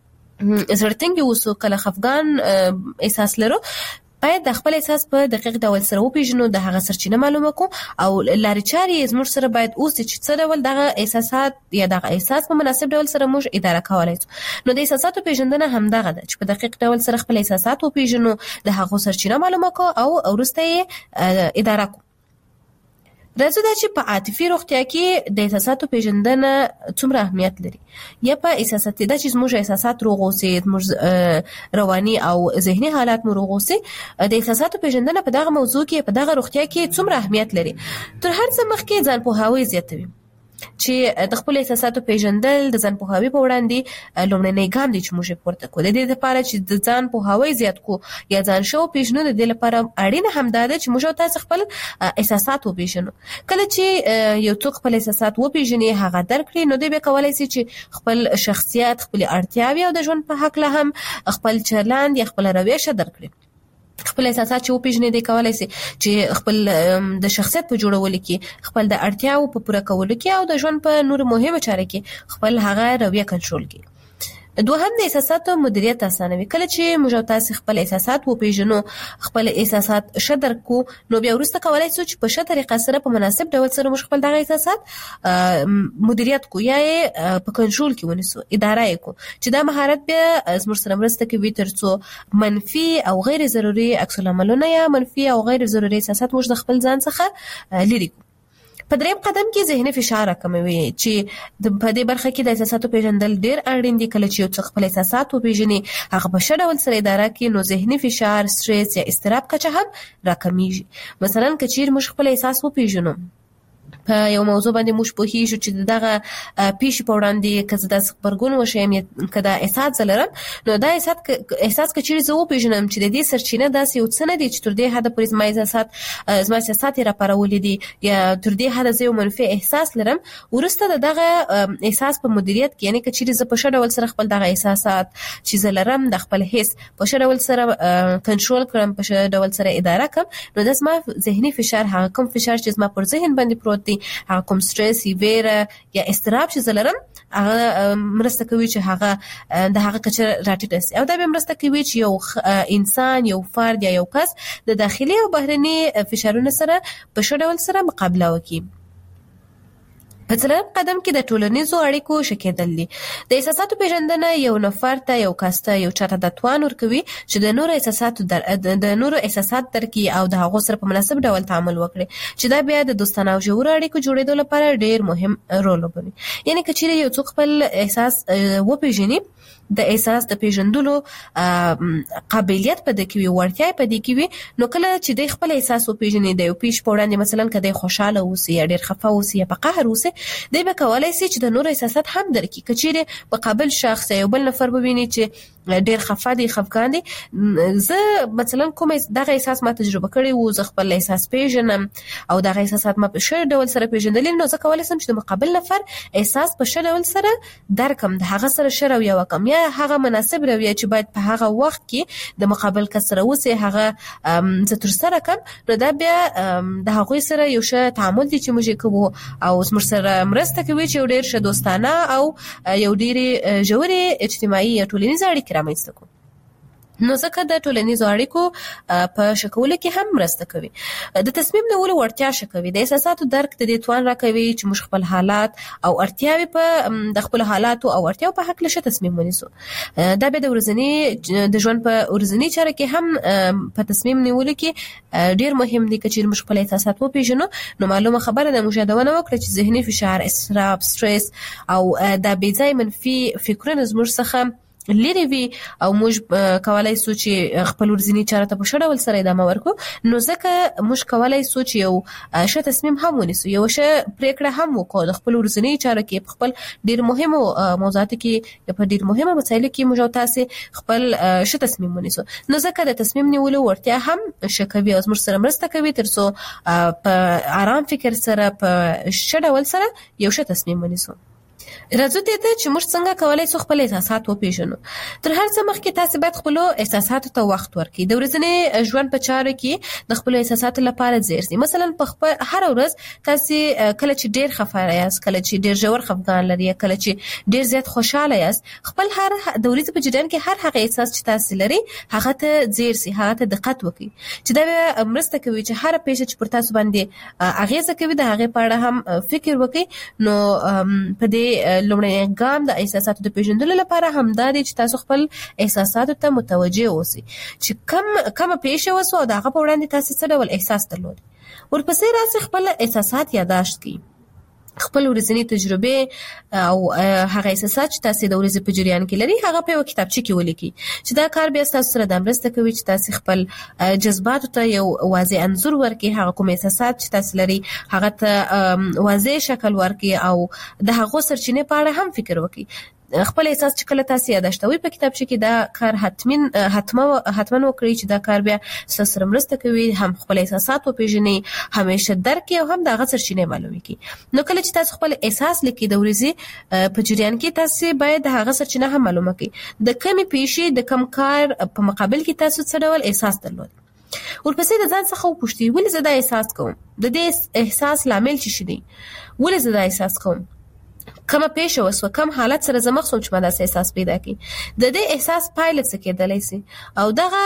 زړتنګ اوسو، کله خفګان احساس لرو، باید د خپل احساس په دقیق ډول سره وپیژنو، د هغه سرچینه معلومه کو او لارې چارې زموږ سره باید اوسي چې څه ډول دغه احساسات یا دغه احساس په مناسب ډول سره موږ اداره کولای شو. نو د احساساتو پیژندنه هم دغه ده چې په دقیق ډول سره خپل احساسات وپیژنو، د هغه سرچینه معلومه کو او وروسته یې اداره کو. راځو دا چې په عاطفي روغتیا کې د احساساتو پیژندنه څومره اهمیت لري. یا په احساسات دا چې زموږ احساسات روغ اوسي، زموږ رواني او ذهني حالات مو روغ اوسي، د احساساتو پیژندنه په دغه موضوع کې په دغه روغتیا کې څومره اهمیت لري. تر هر څه مخکې ځان پوهاوی زیاتوي چې د خپل احساساتو پیژندل د ځان پوهاوی په وړاندې لومړنی ګام دی چې موږ پورته کوو. د دې لپاره چې د ځان پوهاوی زیات کو یا ځان شو پیژنو، د دې لپاره اړینه هم ده چې موږ تاسو خپل احساسات وپیژنو. کله چې یو څوک خپل احساسات وپیژني، هغه درک کړي، نو دوی به کولای شي چې خپل شخصیت، خپل اړتیاوې او د ژوند په حق له هم خپل چلند یا خپل رویه درک کړي. خپل احساسات چې وپیژني دی کولای شي چې خپل د شخصیت په جوړولو کې، خپل د اړتیاو په پوره کولو کې او د ژوند په نور مهمه چارو کې خپل هغه رویه کنټرول کړي. دوهم د احساساتو مدیریت اسانوي. کله چې موږ تاسو خپل احساسات وپیژنو، خپل احساسات ښه درک کو، نو بیا وروسته کولای شو چې په ښه طریقه سره په مناسب ډول سره موږ خپل دغه احساسات مدیریت کو یا په کنټرول کې ونیسو، اداره یې کو، چې دا مهارت بیا زموږ سره مرسته کوي ترڅو منفي او غیر ضروري عکس العملونه یا منفي او غیر ضروري احساسات موږ د خپل ځان څخه لري. په دریم قدم کې ذهني فشار کموي چې په دې برخه کې د احساساتو پیژندل ډېر اړین دي. کله چې یو څوک خپل احساسات وپیژني، هغه په ښه ډول سره اداره کړي، نو ذهني فشار، سټرس یا اضطراب کچه هم راکمیږي. مثلا که چیرې موږ خپل احساس وپیژنو په یو موضوع باندې موږ پوهیږو چې دغه پیښې په وړاندې که زه د خبرګون وشم یا که دا احساس لرم نو دا احساس احساس کچې زه وپېژنم چې د دې سرچینه داسې یو څه نه دي چې تر دې حده پورې زما احساسات زما احساسات یې راپارولي دي یا تر دې حده زه یو منفي احساس لرم وروسته د دغه احساس په مدیریت کې یعنې که چیرې زه په ښه ډول سره خپل دغه احساسات چې زه لرم د خپل حس په ښه ډول سره کنټرول کړم په ښه ډول سره اداره کړم نو دا زما ذهني فشار هغه کوم فشار چې زما پر ذهن باندې پروت دی هغه کوم سټرس ویره یا اضطراب چې زه لرم هغه مرسته کوي چې هغه د هغه کچه راټیټه شي او دا به مرسته کوي چې یو انسان یو فرد یا یو کس د داخلي او بهرني فشارونو سره په ښه ډول سره مقابله وکړي. په څلورم قدم کې د ټولنیزو اړیکو ښه کېدل دي. د احساساتو پیژندنه یو نفر ته یو کس ته یو چاته د توان ورکوي چې د نورو احساساتو در... د نورو احساسات درکي او د هغو سره په مناسب ډول تعامل وکړي چې دا بیا د دوستانه او ژورو اړیکو جوړېدو لپاره ډېر مهم رول لوبوي. یعنې که چیرې یو څوک خپل احساس وپېژني د احساس د پیژندلو قابلیت پدې کې وي وړتیا پدې کې وي نو کله چې د خپل احساس وپېژني د یو پیښ په وړاندې مثلا کله خوشاله اوسي یا ډېر خفه اوسي یا په قهر اوسي دی به کولای شي چې د نور احساسات هم درکړي. کچېره په قابل شخص یو بل نفر وویني چې ډېر خفه دي خفګان دي زه مثلا کوم دغه احساس ما تجربه کړی وو زه خپل احساس پیژنم او دغه احساسات ما په ښه ډول سره پیژندل نو زه کولای شم چې د مقابل نفر احساس په ښه ډول سره درکم د هغه سره ښه رویه وکړم یا هغه مناسب رویه چې باید په هغه وخت کې د مقابل کس سره اوسي هغه زه ترسره کړم نو دا بیا د هغوی سره یو ښه تعامل دی چې موږ کوو او موږ سره مرسته کوي چې یو ډېر ښه دوستانه او یو ډېرې ژورې اجتماعي یا ټولنیزې اړیکې رامنځته کړو. نو ځکه د ټولنیزو اړیکو په ښه کولو کې هم مرسته کوي. د تصمیم نیولو وړتیا ښه کوي. د احساساتو درک د دې توان راکوي چې موږ خپل حالات او اړتیاوې په د خپلو حالاتو او اړتیاو په هکله ښه تصمیم ونیسو. دا بیا د ورځني د ژوند په ورځني چاره کې هم په تصمیم نیولو کې ډېر مهم دي. که چیرې موږ خپل احساسات وپېژنو نو معلومه خبره ده موږ یادونه وکړه چې ذهني فشار اضطراب سټرس او دا بې ځایه منفي فکرونه زموږ څخه لري وي او موږ کولای شو چې خپل ورځنی چاره ته په ښه ډول سره ادامه ورکړو نو ځکه موږ کولای شو چې یو ښه تصمیم هم ونیسو یو ښه پریکړه هم وکړو د خپل ورځنی چاره کې په خپل ډېر مهمو موضوعاتو کې په ډېر مهمه مسایلو کې موږ تاسو خپل ښه تصمیم ونیسو نو ځکه د تصمیم نیولو وړتیا هم ښه کوي او موږ سره مرسته کوي ترڅو په آرام فکر سره په ښه ډول سره یو ښه تصمیم ونیسو. راځو ته ته چې موږ څنګه کولای شو خپل احساسات وپېژنو. تر هر څه مخکې تاسو باید خپل احساساتو ته وخت ورکړئ. د ورځني ژوند په چارو کې د خپل احساساتو لپاره ځیر مثلا په خپل هر ورځ تاسو کله چې ډېر خفه یاست کله چې ډېر ژور خفګان لري کله چې ډېر زیات خوشاله یاست خپل هر د ورځې په جریان کې هر هغه احساس چې تاسو لري هغه ته ځیر سي هغه ته دقت وکړئ چې دا مرسته کوي چې هر پیښه چې پر تاسو باندې اغیزه کوي د هغه په اړه هم فکر وکړئ. نو په دې لومړی ګام د احساساتو د پیژندلو لپاره هم دا دی چې تاسو خپل احساساتو ته متوجه اوسئ چې کم کم پیښه وسو او دغه په وړاندې تاسو څه ډول احساس درلود. ورپسې راځي خپل احساسات یادداشت کړئ خپل ورځنی تجربه او هغه احساسات چې تاسو د ورځې په جریان کې لري هغه په یو کتابچه کې ولیکئ چې دا کار بیا تاسو سره د مرسته کوي چې تاسو خپل جذباتو ته یو واضح انځور ورکړئ هغه کوم احساسات چې تاسو لري هغه ته واضح شکل ورکړئ او د هغه سرچینې په اړه هم فکر وکړئ. خپل احساس چې کله تاسو یاداشتوي په کتابچه کې دا کار حتمن حتما حتما وکړئ چې دا کار بیا سره مرسته کوي هم خپل احساسات وپېژنئ همیشه درک او هم د سرچینې معلومي کړئ. نو کله چې تاسو خپل احساس لیکئ د ورځې په جریان کې تاسو باید د هغه سرچینه هم معلومه کړئ د کومې پیښې د کوم کار په مقابل کې تاسو څه ډول احساس درلود. ورپسې د ځان څخه وپوښتئ ولې زه دا احساس کوم د دې احساس لامل څه شي دی ولې زه دا احساس کوم کومه پیښه وسوه کوم حالت سره زه مخ شوم چې ما داسې احساس پیدا کړي د دې احساس پایله څه کېدلی شي او دغه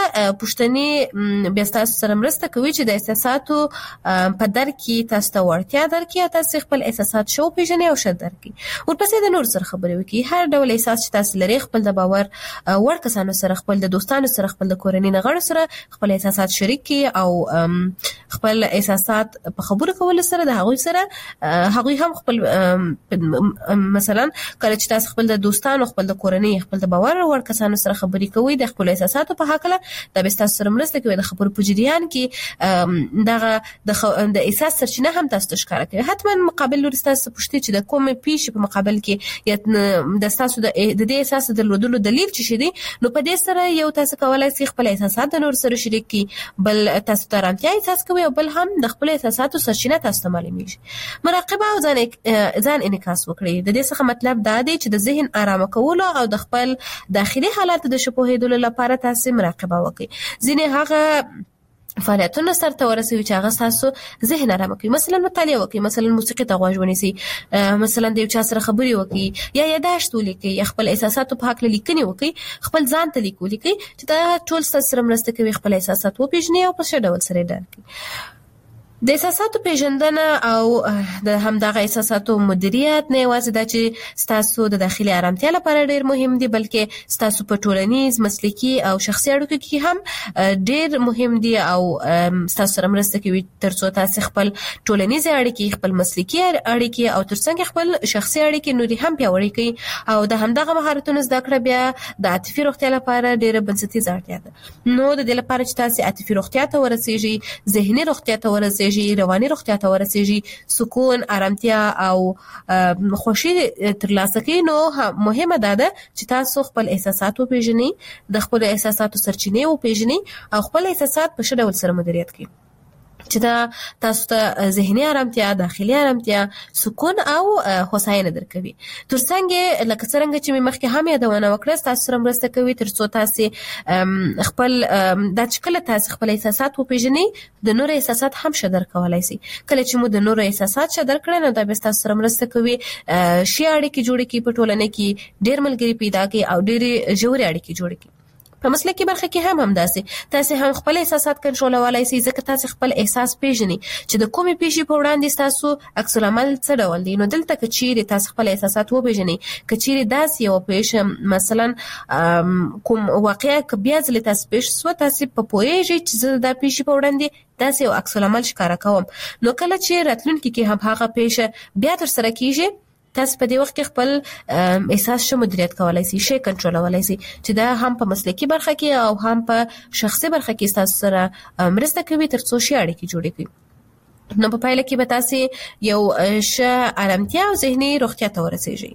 پوښتنې بیا تاسو سره مرسته کوي چې د احساساتو په درک کې تاسو ته وړتیا درکړي او تاسو خپل احساسات شو پیژنئ او ښه درک کړئ. ورپسې د نور سره خبرې وکړئ هر ډول احساس چې تاسو لري خپل د باور وړ کسانو سره خپل د دوستانو سره خپل د کورنۍ غړو سره خپل احساسات شریک کړئ او خپل احساسات په خبرو کولو سره د هغوی سره هغوی هم خپل مثلا کله چې تاسو خپل د دوستانو خپل د کورنۍ خپل د باور وړ کسانو سره خبرې کوئ د خپل احساساتو په حق له د تاسو سره مرسته کوي د خبرو په جریان کې دغه د د احساس سرچینه هم تاسو ښکارا کوي. حتما مقابل لوري تاسو پوښتنه چې د کومې پیښې په مقابل کې یا د تاسو د دې احساس درلودلو دلیل چې شي دي نو په دې سره یو تاسو کولای شئ خپل احساسات د نور سره شریک کړئ، بل تاسو ته رانتیا احساس کوي او بل هم د خپل احساساتو سرچینه تاسو ته معلومیږي. مراقبه او ځان ځان انعکاس وکړئ. د دې څخه مطلب دا دی چې د ذهن آرام کولو او د خپل داخلي حالات د شپوهیدلو لپاره تاسو مراقبه وکړئ. ځینې هغه فعالیتونه سره ورسوي چې هغه تاسو ذهن آرام کوي. مثلا مطالعه وکړئ، مثلا موسیقي ته غوږ ونیسئ، مثلا د یو چا سره خبرې وکړئ یا یاداشت ولیکئ یا خپل احساساتو په حق لیکنې وکړئ، خپل ځان ته لیک ولیکئ چې دا ټول تاسو سره مرسته کوي خپل احساسات وپېژنئ او په ښه ډول سره ډال کړئ. د احساساتو پیژندنه او د همدغه احساساتو مدیریت نه یوازې د چې تاسو د داخلي آرامتیا لپاره ډیر مهم دي بلکې تاسو په ټولنیز، مسلکي او شخصي اړیکو کې هم ډیر مهم دي او تاسو سره مرسته کوي ترڅو تاسو خپل ټولنیز اړیکې، خپل مسلکي اړیکې او ترڅنګ خپل شخصي اړیکې نوري هم پیاوړې کړئ. او د همدغه مهارتونو زده کړه بیا د عاطفي روغتیا لپاره ډیره بنسټیزه اړتیا ده. نو د دې لپاره چې تاسو عاطفي روغتیا ته ورسیږئ، ذهني روغتیا ته ورسیږئ، رواني روغتیا ته ورسیږي، سکون، آرامتیا او خوشي ترلاسه کړئ، نو مهمه ده چې تاسو خپل احساسات وپېژنئ، د خپل احساساتو سرچینې وپېژنئ او خپل احساسات په ښه ډول سره مدیریت کړئ چې دا تاسو ته ذهني آرامتیا، داخلي آرامتیا، سکون او هوساینه درکوي. ترڅنګ لکه څنګه چې مخکې هم یادونه وکړه تاسو سره مرسته کوي ترڅو تاسو خپل د چکله تاسو خپل احساسات وپېژنئ، د نور احساسات هم ښه درکولای شي. کله چې مو د نور احساسات ښه درکړل نو دا به تاسو سره مرسته کوي شي اړیکې جوړې کړي، په ټولنه کې ډېر ملګري پیدا کړي او ډېر ژورې اړیکې جوړې کړي. په مسلکي برخه کې هم همداسې تاسو هم خپل احساسات کنټرولولای شئ ځکه تاسو خپل احساس پیژنئ چې د کومې پیښې په وړاندې تاسو عکس العمل څه ډول دی. نو دلته کچېری تاسو خپل احساسات وپېژنئ، کچېری داسې یو پیښه مثلا کوم واقعیا ک بیا ځل تاسو پیښ سو تاسو په پوهیږئ چې زه د پیښې په وړاندې داسې یو عکس العمل ښکارا کوم. نو کله چې راتلونکي کې هم هغه پیښه بیا تر سره کیږي تاسو په دې وخت کې خپل احساس شو مدیریت کولای شئ، شي کنټرولولای شئ چې دا هم په مسلکي برخه کې او هم په شخصي برخه کې تاسو سره مرسته کوي ترڅو شي اړیکې جوړې کړئ. نو په پایله کې به تاسو یو ښه آرامتیا او ذهني روغتیا ته ورسیږئ.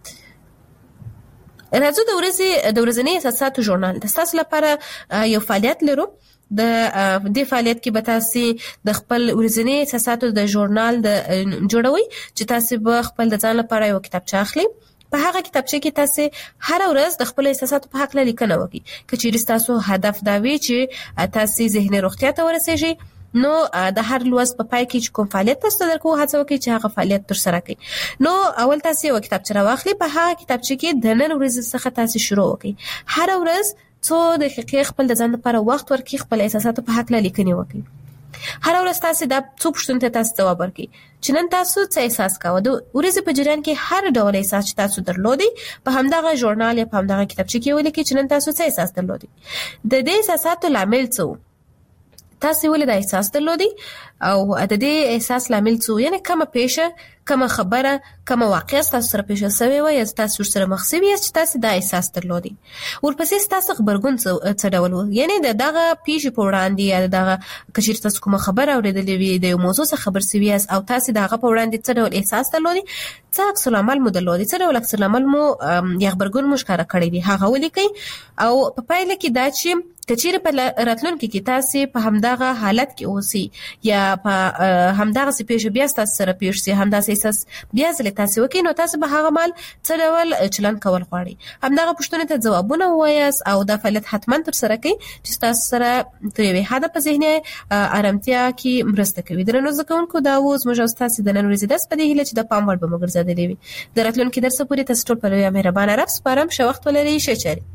راځو د ورځې د ورځني احساساتو ژورنال د تاسو لپاره یو فعالیت لرو. د دې فعالیت کې به تاسو د خپل ورځني احساساتو د ژورنال د جوړوي چې تاسو به خپل د ځان لپاره یو کتابچه اخلي. په هغه کتابچه کې تاسو هر ورځ د خپل احساساتو په حق لیکنه وکړئ. کچېرې تاسو هدف دا وي چې تاسو ذهني روغتیا ته ورسیږئ نو د هر لوست په پای کې کوم فعالیت تاسو درکو هڅه وکړئ چې هغه فعالیت تر سره کړئ. نو اول تاسو یو کتابچه راواخلئ، په هغه کتابچه کې د نن ورځې څخه تاسو شروع وکړئ. هر ورځ څو دقیقې خپل د ځان لپاره وخت ورکړئ، خپل احساساتو په حق لیکنه وکړئ. هر ورځ تاسو دا څو پوښتنې ته تاسو جواب ورکړئ چې نن تاسو څه احساس کاوه. د ورځې په جریان کې هر ډول احساس چې تاسو درلودي په همدغه ژورنال یا په همدغه کتابچه کې ولیکئ چې نن تاسو څه احساس درلودي. د دې احساساتو لامل څه تاسو ولې دا احساس درلودي او د دې احساس لامل څه، یعنی کومه پیښه، کومه خبره، کومه واقعه تاسو سره پیښه شوې و یا تاسو سره مخ شوی یاست چې تاسو دا احساس درلودي. ورپسې تاسو خبرګون څه ډول و، یعنی دغه پیښه په وړاندې یا دغه کچیر تاسو کومه خبره اورېدلې وي د یو موضوع څخه خبر شوی یاست او تاسو دغه په وړاندې څه ډول احساس درلودي، څه عکس العمل مو درلودي، څه ډول عکس العمل مو یا خبرګون مو ښکارا کړی دی هغه ولیکئ. او په پایله کې دا چې کچیر په راتلونکي کې تاسو په همدغه حالت کې اوسئ یا په همدغه پیښه بیا تاسو سره پیښ شي، همدغه احساس بیا ځل تاسو وکړئ نو تاسو به هغه مال څه ډول چلند کول غواړئ. همدغه پوښتنې ته ځوابونه ووایاست او دا فعالیت حتما تر سره کړئ چې تاسو سره د یوې حد په ذهني آرامتیا کې مرسته کوي. درنو زده کوونکو دا اوس موږ تاسو د نن ورځې درس په دې هیله چې د پام وړ به مو ګرځېدلی وي. د راتلونکي درس پورې تاسو ټول په لوی مهربانه رب سپارم. ښه وخت ولرئ. ښه چاري.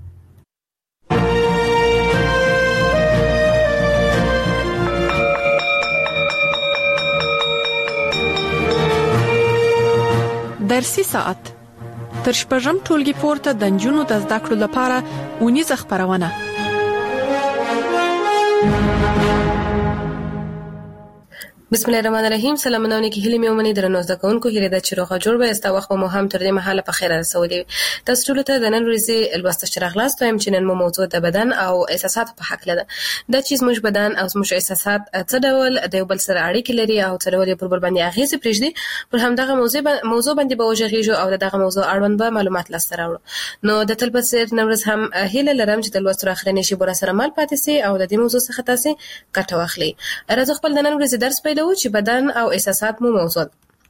درسي ساعت تر شپږم ټولګي پورته د نجونو د زده کړو لپاره اونیزه خبرونه. بسم الله الرحمن الرحیم. سلامونه کې هلي مې ومني درنو زده کوونکو هیله ده چې روغه جوړ به استا وخت مو هم تر دې مهاله په خیر رسولې. تاسو ټول ته د نن ورځې الوسته شرغلاست وایم چې نن مو موضوع د بدن او احساسات په حق لده. دا چې زموږ بدن او زموږ احساسات څه ډول د یو بل سره اړیکې لري او څه ډول پر بل باندې اغیز پرېږدي، پر همدغه موضوع موضوع باندې به وژغېږو او دغه موضوع اړوند به معلومات لاسته راوړو. نو د تل په څیر نن ورځ هم هیله لرم چې د لوستو اخرنی شی بر سره مال پاتې سي او د دې موضوع څخه تاسو ګټه واخلئ. راځو خپل د نن ورځې درس پیلوو چې بدن او احساسات مو موضوع.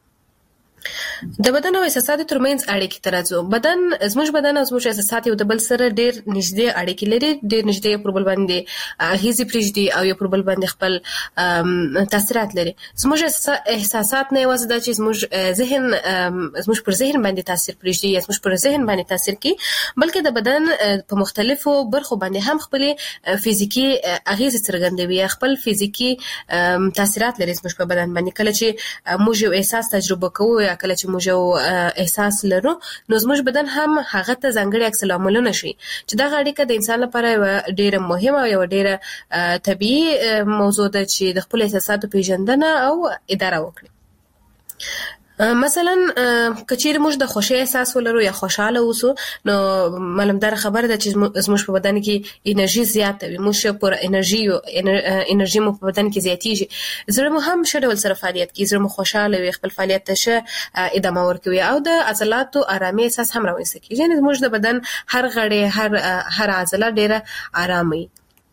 د بدن او احساساتو ترمنځ اړیکې ترازو. بدن زموږ بدن او زموږ احساسات یو د بل سره ډېر نږدې اړیکې لري، ډېر نږدې پر بل باندې هیڅ پرېږدي او یو پر بل باندې خپل تاثیرات لري. زموږ احساسات نه یوازې دا چې زموږ ذهن زموږ پر ذهن باندې تاثیر پرېږدي یا زموږ پر ذهن باندې تاثیر کوي، بلکې د بدن په مختلفو برخو باندې هم خپل فزیکی اغیز څرګندوي، خپل فزیکی تاثیرات لري زموږ په بدن باندې. کله چې موږ یو احساس تجربه کوو یا کله چې موږ یو احساس لرو، نو زموږ بدن هم هغه ته ځانګړي عکس العملونه شي چې دا اړیکه د انسان لپاره ډېره مهمه او ډېره طبيعي موضوع ده چې د خپل احساساتو پیژندنه او اداره وکړي. مثلا کچیر موږ د خوشی احساس ولرو یا خوشاله اوسو، نو معلومدار خبره ده چې زموږ په بدن کې انرژي زیاته وي، موږ پر انرژي او انرژي مو په بدن کې زیاتیږي، زړه مو هم ښه ډول سره فعالیت کوي، زړه مو خوشاله وي، خپل فعالیت ته ښه ادامه ورکوي او د عضلاتو آرامي احساس هم راوځي کیږي. یعنی زموږ د بدن هر غړی هر هر عضله ډیره آرامي.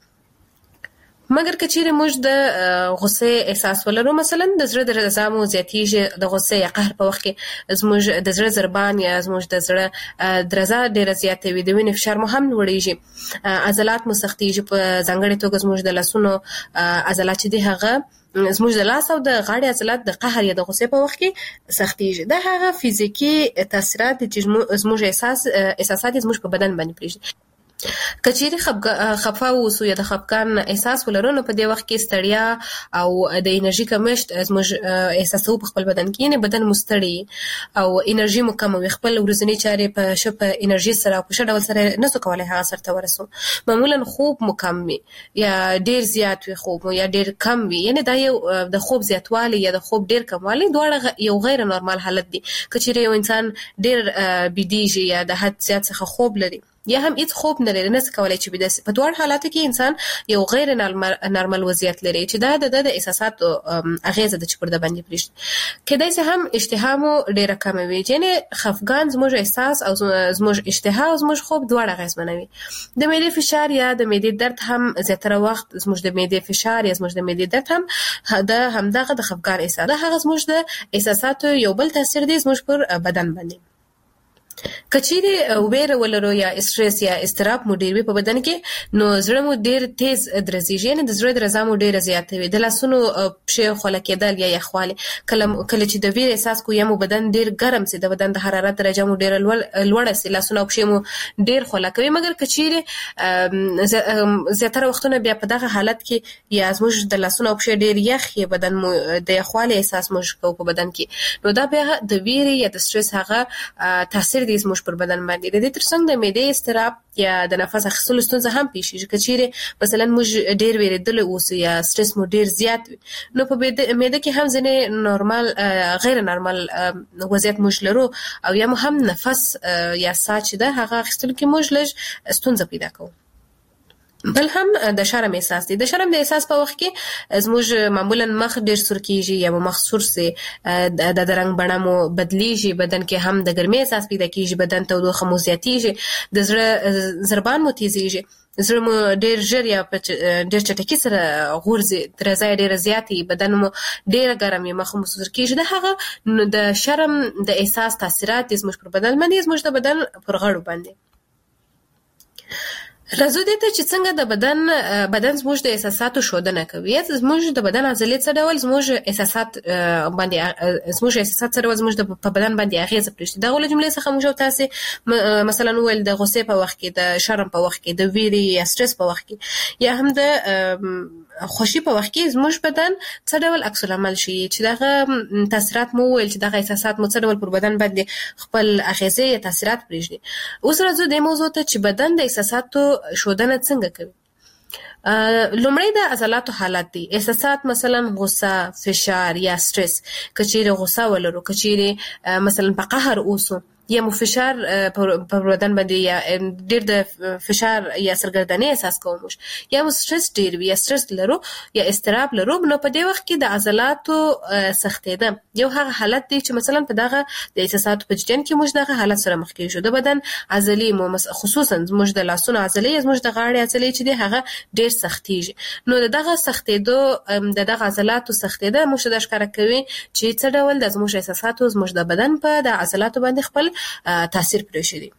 مګر کچیر موږ د غصه احساس ولرو، مثلا د زړه درزا مو زیاتیږي، د غصه یا قهر په وخت کې زموږ د زړه ضربان یا زموږ د زړه درزا ډیره زیاته وي، د وینې فشار مو هم لوړیږي، عضلات مو سختیږي، په ځانګړي توګه زموږ د لاسونو عضلات چې دي هغه زموږ د لاس او د غاړې عضلات د قهر یا د غصې په وخت کې سختیږي. دا هغه فزیکی تاثیرات چې زموږ احساس احساسات زموږ په بدن باندې پرېږدي. کچېری خفه اوسو یا د خفګان احساس ولرو، نو په دې وخت کې ستړیا او د انرژي کمښت زموږ احساسو په خپل بدن کې، نه بدن مستړی او انرژي مو کم وي، خپل ورځنی چارې په شپه انرژي سره په شډول سره نسو کولای هغه سره ورسو. معمولا خوب مو کم وي یا ډیر زیات وي خوب یا ډیر کم وي، یعنی دا یو د خوب زیاتوالی یا د خوب ډیر کموالی دواړه یو غیر نورمال حالت دی. کچېری یو انسان ډیر بيدیږي یا د حد زیات څخه خوب لري یا هم هیڅ خوب نه لري، نه څه کولای چې بده په دوه حالاتو کې انسان یو غیر نارمل وضعیت لري چې دا د د احساساتو اغیزه د چپړه باندې پرېږدي. کله چې هم اشتها مو ډیره کم وي، یعنی خفګان زموږ احساس او زموږ اشتها او زموږ خوب دواړه اغیزمنوي. د معدې فشار یا د معدې درد هم زیاتره وخت زموږ د معدې فشار یا زموږ د معدې درد هم د همدغه د خفګان احساس ده، هغه زموږ د احساساتو یو بل تاثیر دی زموږ پر بدن باندې. کچېری وېره ولرو یا استرس یا استراب مو ډیر وي په بدن کې، نو زړه مو ډیر تیز درزيږي، نه د زړه درزا مو ډیر زیاته وي، د لاسونو پښې خوله کېدل یا یخوالی، کله کله چې د ویر احساس کو یا مو بدن ډیر ګرم سي، د بدن د حرارت درجه مو ډیر لوړه سي، لاسونو پښې مو ډیر خوله کوي. مګر کچېری زیاتره وختونه بیا په دغه حالت کې یا زموږ د لاسونو پښې ډیر یخ یا بدن مو د یخوالی احساس مو کو په بدن کې، نو دا بیا د ویر یا د استرس هغه تاثیر دې زموږ پر بدن باندې. د دې ترڅنګ د معدې استراب یا د نفس اخیستلو ستونزه هم پیښیږي. کچېری مثلا موږ ډیر ویریدل اوسو یا استرس مو ډیر زیات وي، نو په معده کې هم ځنې نورمال غیر نورمال وضعیت موږ لرو او یا هم نفس یا ساه چې ده هغه اخیستلو کې موږ لږ ستونزه پیدا کوو. بل هم د شرم احساس دی. د شرم د احساس په وخت کې زموږ معمولا مخ ډیر سور کیږي یا مخ سور سي، د رنگ بڼه مو بدلیږي، بدن کې هم د ګرمۍ احساس پیدا کیږي، بدن تودوخه مو زیاتیږي، د زړه ضربان مو تیزیږي، زړه مو ډیر ژر یا ډیر چټکی سره غورځي، درزا ډیر زیاتی، بدن مو ډیر ګرم یا مخ مو سور کیږي. د هغه د شرم د احساس تاثیرات زموږ پر بدن باندې زموږ د بدن پر غړو باندې. راځو دې ته چې څنګه د بدن بدن زموږ د احساساتو ښودنه کوي. زموږ د بدن عضلې څه ډول زموږ احساسات باندې زموږ احساسات څه ډول زموږ په بدن باندې اغیزه پرېږدي. دا ولې جملې څخه موږ تاسو مثلا ویل د غصې په وخت کې، د شرم په وخت کې، د ویرې یا سټرس په وخت کې یا هم د خوشي په وخت کې زموږ بدن څه ډول عکس العمل شي چې دغه تاثیرات مو ویل چې دغه احساسات مو څه ډول پر بدن باندې خپل اغیزه تاثیرات پرېږدي. اوس راځو د موضوع ته چې بدن د احساساتو ښودنه څنګه کوي. لومړی د عضلاتو حالت دی. احساسات مثلا غوسه، فشار یا سټرس. کچېره غوسه ولرو، کچېره مثلا په قهر اوسو یا مو فشار په بدن باندې یا ډېر د فشار یا سرګردنۍ احساس کوو یا مو سټرس ډېر وي یا سټرس لرو یا اضطراب لرو، نو په دې وخت کې د عضلاتو سختېده یو هغه حالت دی چې مثلا په دغه د احساساتو په جریان کې موږ دغه حالت سره مخ کېږو. د بدن عضلې مو خصوصا موږ د لاسونو عضلې موږ د غاړې عضلې چې دی هغه ډېر سختېږي. نو دغه سختېدو د دغه عضلاتو سختېده موږ د ښکاره کوي چې څه ډول د زموږ احساساتو زموږ د بدن په د عضلاتو باندې خپل تاثیر پرېښی.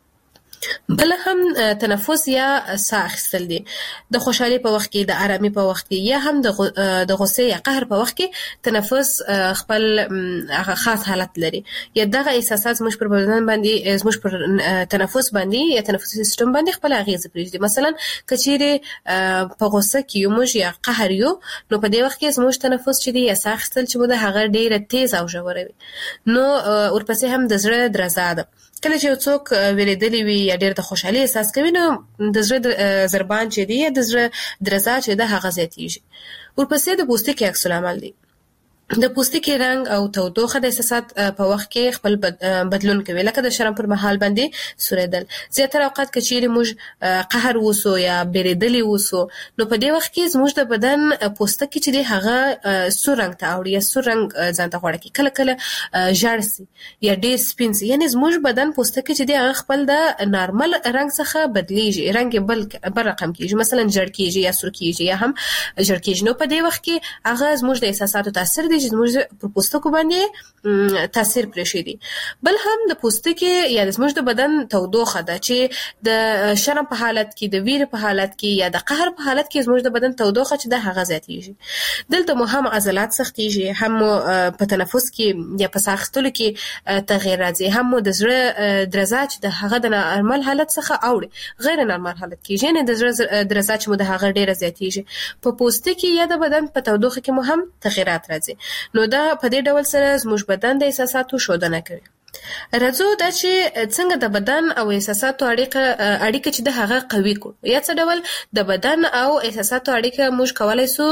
بل هم تنفس یا ساه اخیستل دي. د خوشحالي په وخت کې، د آرامي په وخت کې یا هم د غوسې یا قهر په وخت کې تنفس خپل خاص حالت لري. یا دغه احساسات زموږ پر بدن باندې، زموږ پر تنفس باندې یا تنفسي سیستم باندې خپل اغیزه پرېږدي. مثلا کچېرې په غوسه کې یو موږ یا قهر یو، نو په دې وخت کې زموږ تنفس چې دی یا ساه اخیستل چې مو د هغه ډېره تیز او ژوره وي. نو ورپسې هم د زړه درزا ده. کله چې یو څوک ویریدلی وي یا ډېر د خوشحالي احساس کوي، نو د زړه ضربان چې دی یا د زړه درزا چې ده هغه زیاتېږي. ورپسې د پوستکي عکس العمل دی. د پوستکي رنګ او تودوخه د احساسات په وخت کې خپل بدلون کوي، لکه د شرم پر مهال باندې سوریدل. زیاتره اوقات که چیرې موږ قهر وسو یا بیریدلی وسو، نو په دې وخت کې زموږ د بدن پوستکي چې دی هغه سور رنګ ته اوړي یا سور رنګ ځان ته غوړه کوي، کله کله ژړ سي یا ډېر سپین سي. یعنې زموږ بدن پوستکي چې دی هغه خپل د نارمل رنګ څخه بدلیږي، رنګ بل بل رقم کېږي، مثلا ژړ کېږي یا سور کېږي یا هم ژړ کېږي. نو په دې وخت کې هغه زموږ د احساساتو تاثیر دی چې زموږ پر پوستکو باندې تاثیر پرېښی دی. بل هم د پوستکي یا زموږ د بدن تودوخه ده چې د شرم په حالت کې، د ویر په حالت کې یا د قهر په حالت کې زموږ د بدن تودوخه چې ده هغه زیاتېږي. دلته مو هم عضلات سختېږي، هم په تنفس کې یا په ساه اخیستلو کې تغییر راځي، هم مو د زړه درزا چې د هغه د نارمل حالت څخه اوړي غیر نارمل حالت کېږي، یعنې د زړه درزا چې مو د هغه ډېره زیاتېږي. په پوستکي یا د بدن په تودوخه کې مو هم تغییرات راځي. نو دا په دې ډول سره زموږ بدن د احساساتو ښودنه کوي. راځو دا چې څنګه د بدن او احساساتو اړیکه اړیکه چې د هغه قوي کو، یا څه ډول د بدن او احساساتو اړیکه موږ کولای سو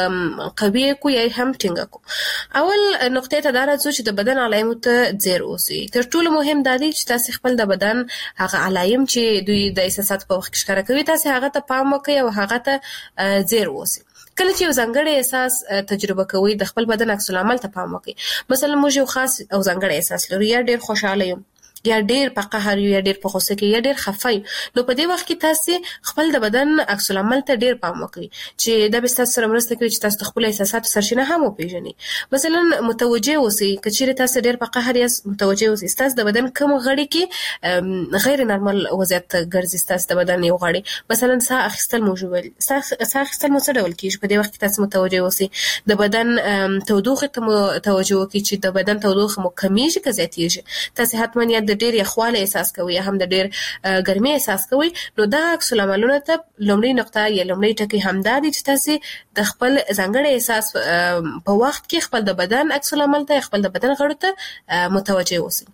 قوي کو یا هم ټینګه کو. اول نقطه ته دا راځو چې د بدن علایمو ته ځیر اوسئ. تر ټولو مهم دا دی چې تاسو خپل د بدن هغه علایم چې دوی د احساساتو په وخت کې ښکاره کوي، تاسو هغه ته پام وکړئ او هغه ته ځیر اوسئ. کله چې یو ځانګړی احساس تجربه کوئ، د خپل بدن عکس العمل ته پام وکړئ. مثلا موږ یو خاص او ځانګړی احساس لرو، یا ډېر خوشاله یم یا ډېر په قهر یو یا ډېر په غوسه کې یا ډېر خفه یم، نو په دې وخت کې تاسو خپل د بدن عکس العمل ته ډېر پام وکړئ چې دا به تاسو سره مرسته کوي چې تاسو خپل احساساتو سرچینه هم وپېژنئ. مثلا متوجه اوسئ، که چیرې تاسو ډېر په قهر یاست متوجه اوسئ تاسو د بدن کوم غړي کې غیر نارمل وضعیت ګرځي، تاسو د بدن یو غړي مثلا ساه اخیستل مو ژوبل، ساه اخیستل مو څه ډول کېږي، په دې وخت کې تاسو متوجه اوسئ. د بدن تودوخه ته متوجه وکړئ چې د بدن تودوخه مو کمیږي که زیاتېږي. تاسو حتما یا د ډېر یخوالی احساس کوي یا هم د ډېر ګرمۍ احساس کوي، نو دا عکس العملونه ته لومړی نقطه یا لومړی ټکی همدا دی چې تاسو د خپل ځانګړي احساس په وخت کې خپل د بدن عکس العمل ته، خپل د بدن غړو ته متوجه اوسئ.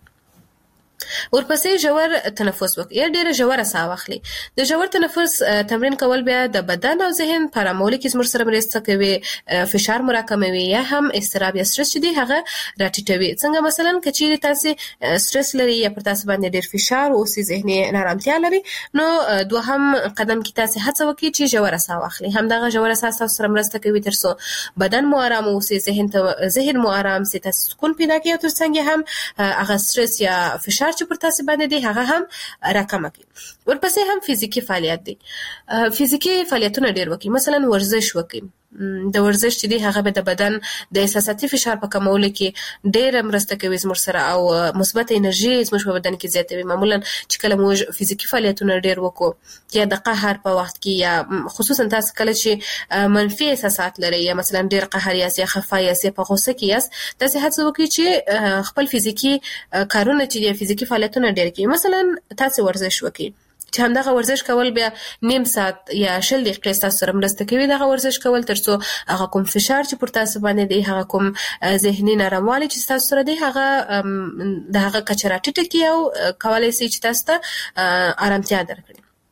ورپسې ژور تنفس وکړئ یا ډېره ژوره ساه واخلئ. د ژور تنفس تمرین کول بیا د بدن او ذهن په ارامولو کې زموږ سره مرسته کوي، فشار مو راکموي یا هم اضطراب یا سټرس چې دی هغه راټیټوي. څنګه مثلا که چیرې تاسو سټرس لري یا پر تاسو باندې ډېر فشار اوسي، ذهني نارامتیا لري، نو دوهم قدم کې تاسو هڅه وکړئ چې ژوره ساه واخلئ. همدغه ژوره ساه تاسو سره مرسته کوي تر څو بدن مو ارام اوسي، ذهن ته ذهن مو ارام سي، تاسو سکون پیدا کړئ او ترڅنګ هم هغه سټرس یا فشار چې پر تاسو باندې دی هغه هم راکمه کړي. ورپسې هم فزیکی فعالیت دی. فزیکی فعالیتونه ډېر وکړئ، مثلا ورزش وکړئ. د ورزش چې دی هغه به د بدن د احساساتي فشار په کمولو کې ډېره مرسته کوي زموږ سره او مثبت انرژي زموږ په بدن کې زیاتوي. معمولا چې کله موږ فزیکی فعالیتونه ډېر وکړو یا د قهر په وخت کې یا خصوصا تاسو کله چې منفي احساسات لرئ یا مثلا ډېر قهر یاست یا خفه یاست یا په غوسه کې یاست، تاسو هڅه وکړئ چې خپل فزیکی کارونه چې دی فزیکی فعالیتونه ډېر کړئ. مثلا تاسو ورزش وکړئ چې همدغه ورزش کول بیا نیم ساعت یا شل دقیقې تاسو سره مرسته کوي دغه ورزش کول، تر څو هغه کوم فشار چې پر تاسو باندې دی، هغه کوم ذهني ناراموالی چې تاسو سره دی، هغه د هغه کچه راټیټه کړي او کولای شي چې تاسو ته آرامتیا درکړي.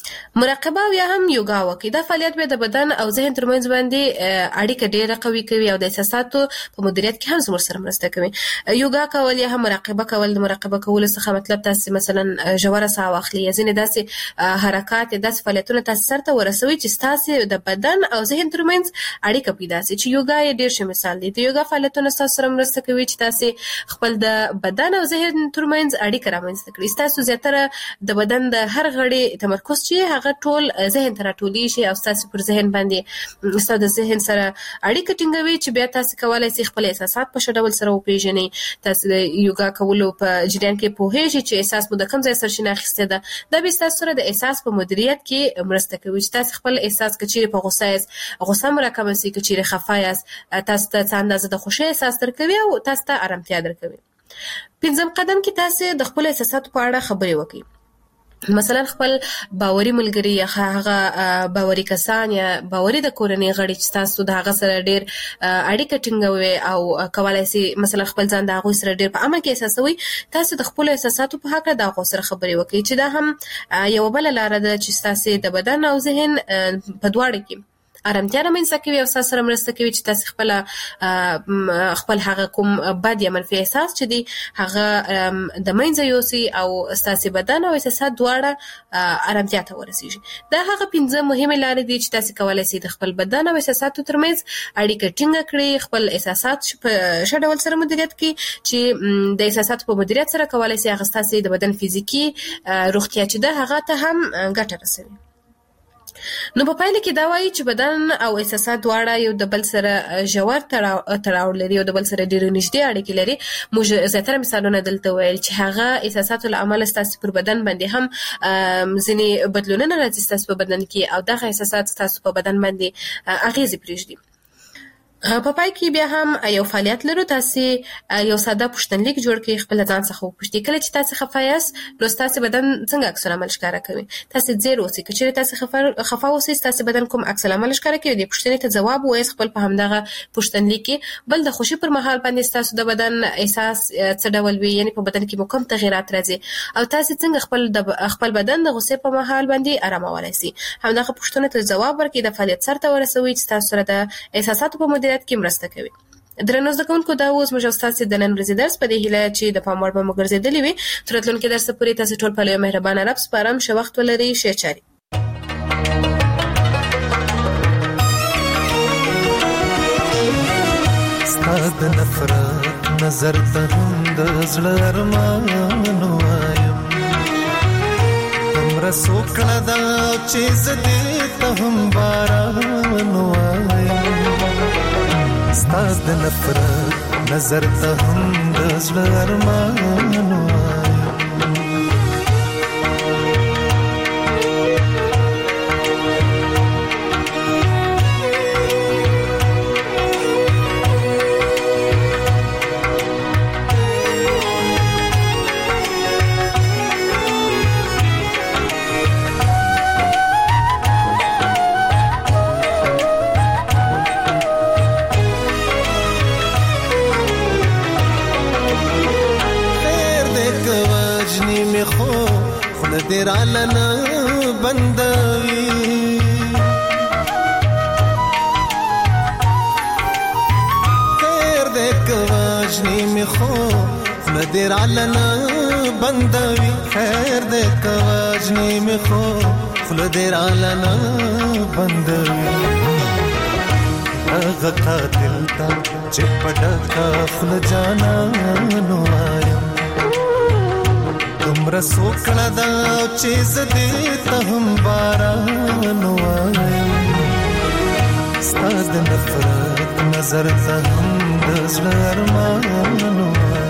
مراقبه او یا هم یوګا وکړي. دا فعالیت به د بدن او ذهن ترمنځ باندې اړیکه ډیره قوي کوي او د احساساتو په مدیریت کې هم زموږ سره مرسته کوي. یوګا کول یا هم مراقبه کول، د مراقبه کولو څخه مطلب تاسو مثلا ژوره ساه واخلي یا ځینې داسې حرکات داسې فعالیتونه تاسو سره ورسوي چې تاسو د بدن او ذهن ترمنځ اړیکه پیدا شي. چې یوګا یې ډیر ښه مثال دی. د یوګا فعالیتونه تاسو سره مرسته کوي چې تاسو خپل د بدن او ذهن ترمنځ اړیکه رامنځته کړئ. تاسو زیاتره د بدن د هر غړي تمرکز چې هغه ټول ذهن ته راټولي شي او تاسو پر ذهن باندې تاسو د ذهن سره اړیکه ټینګوي چې بیا تاسو کولای شئ خپل احساسات په ښه ډول سره وپیژنئ. تاسو د یوګا کولو په جریان کې پوهیږئ چې احساس مو د کوم ځای سرچینه اخیسته ده. دا به تاسو سره د احساس په مدیریت کې مرسته کوي چې تاسو خپل احساس کچېره په غوسه یاست، غوسه مو راکمه سي، کچېره خفه یاست، تاسو ته څه اندازه د خوښۍ احساس درکوي او تاسو ته آرامتیا درکوي. پنځم قدم کې تاسو د خپل احساساتو په اړه خبرې وکړئ. مثلا خپل باوري ملګری یا هغه باوري کسان یا باوري د کورنۍ غړي چې تاسو د هغه سره ډیر اړیکه ټینګوي او کولای شي مثلا خپل ځان د هغه سره ډیر په امن کې احساسوي، تاسو د خپل احساساتو په حق د هغه سره خبرې وکړئ چې دا هم یو بل لار ده چې تاسو د بدن او ذهن په دواړو کې آرامتیا رامنځته کوي او تاسو سره مرسته کوي چې تاسو خپل خپل هغه کوم بد یا منفي احساس چې دی هغه د منځه یوسي او تاسو بدن او احساسات دواړه آرامتیا ته ورسیږي. دا هغه پنځه مهمه لارې دي چې تاسو کولای شئ د خپل بدن او احساساتو ترمنځ اړیکه ټینګه کړئ، خپل احساسات په ښه ډول سره مدیریت کړئ چې د احساساتو په مدیریت سره کولای شئ هغه تاسو د بدن فزیکی روغتیا چې ده هغه ته هم ګټه رسوي. نو په پایله کې دا وایي چې بدن او احساسات دواړه یو د بل سره ژور تړاو لري او د بل سره ډېر نږدې اړیکې لري. موږ زیاتره مثالونه دلته ویل چې هغه احساساتو له امله ستاسو پر بدن باندې هم ځینې بدلونونه راځي ستاسو په بدن کې او دغه احساسات ستاسو په بدن باندې اغیزې پرېږدي. په پای کې بیا هم یو فعالیت لرو. تاسو یو ساده پوښتنلیک جوړ کړئ، خپل ځان څخه وپوښتئ کله چې تاسو خفه یاست نو تاسو بدن څنګه عکس العمل ښکاره کوي. تاسو ځیر اوسئ، چې تاسو خفه خفه اوسئ تاسو بدن کوم عکس العمل ښکاره کوي. د پوښتنې ته ځواب وایئ خپل په همدغه پوښتنلیک کې. بل د خوشي پر مهال باندې تاسو د بدن احساس څه ډول وي، یعنی په بدن کې کوم تغیرات راځي او تاسو څنګه خپل د خپل بدن د غوسې په مهال باندې آرامولای شئ. همدغه پوښتنې ته ځواب ورکړئ، د فعالیت سره ورسوي چې تاسو سره د احساساتو په مدیریت کې مرسته کوي. درنو زده کوونکو، دا اوس موږ تاسو د نن ورځې درس په دې هیله چې د پام وړ به مو ګرځېدلی وي. تر راتلونکي درس پورې تاسو ټول په لوی مهربانه رب سپارم. ښه وخت ولرئ. ښه چاري. ستا د نفرت نظر ته هم د زړه ارمان وایم، دومره سوکړه ده چې زه دې ته هم باران وایم. ستا د نفرت نظر ته هم د زړه ارمان وایم. درالنا بندوي خیر دې کواجنی می خو درالنا بندوي خیر دې کواجنی می خو خل درالنا بندوي هغه قاتل تا چې پټه خل جانا نو آیم. دومره سوکړه ده چې زه دې ته هم باران وایم. ستا د نفرت نظر ته هم د زړه ارمان وایم.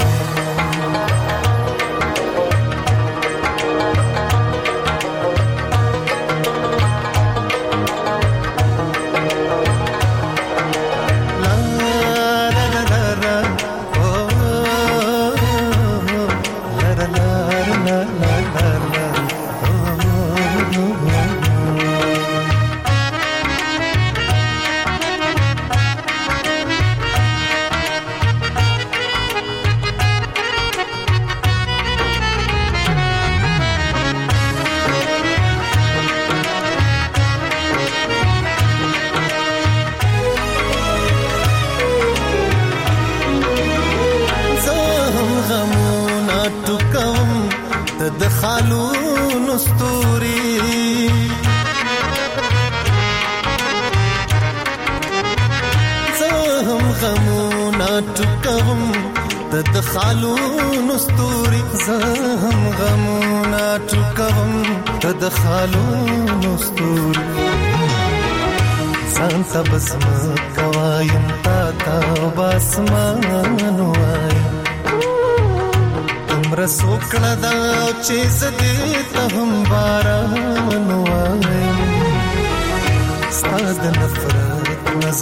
ستوري زهم غمونا ټکوم د خالونو ستوري زهم غمونا ټکوم د خالونو ستوري ځان ته بسم کوایم تا تا باسمان وایم تمره سوکړه دا چې زدې ته هم باران وایم ستاسو د نفرت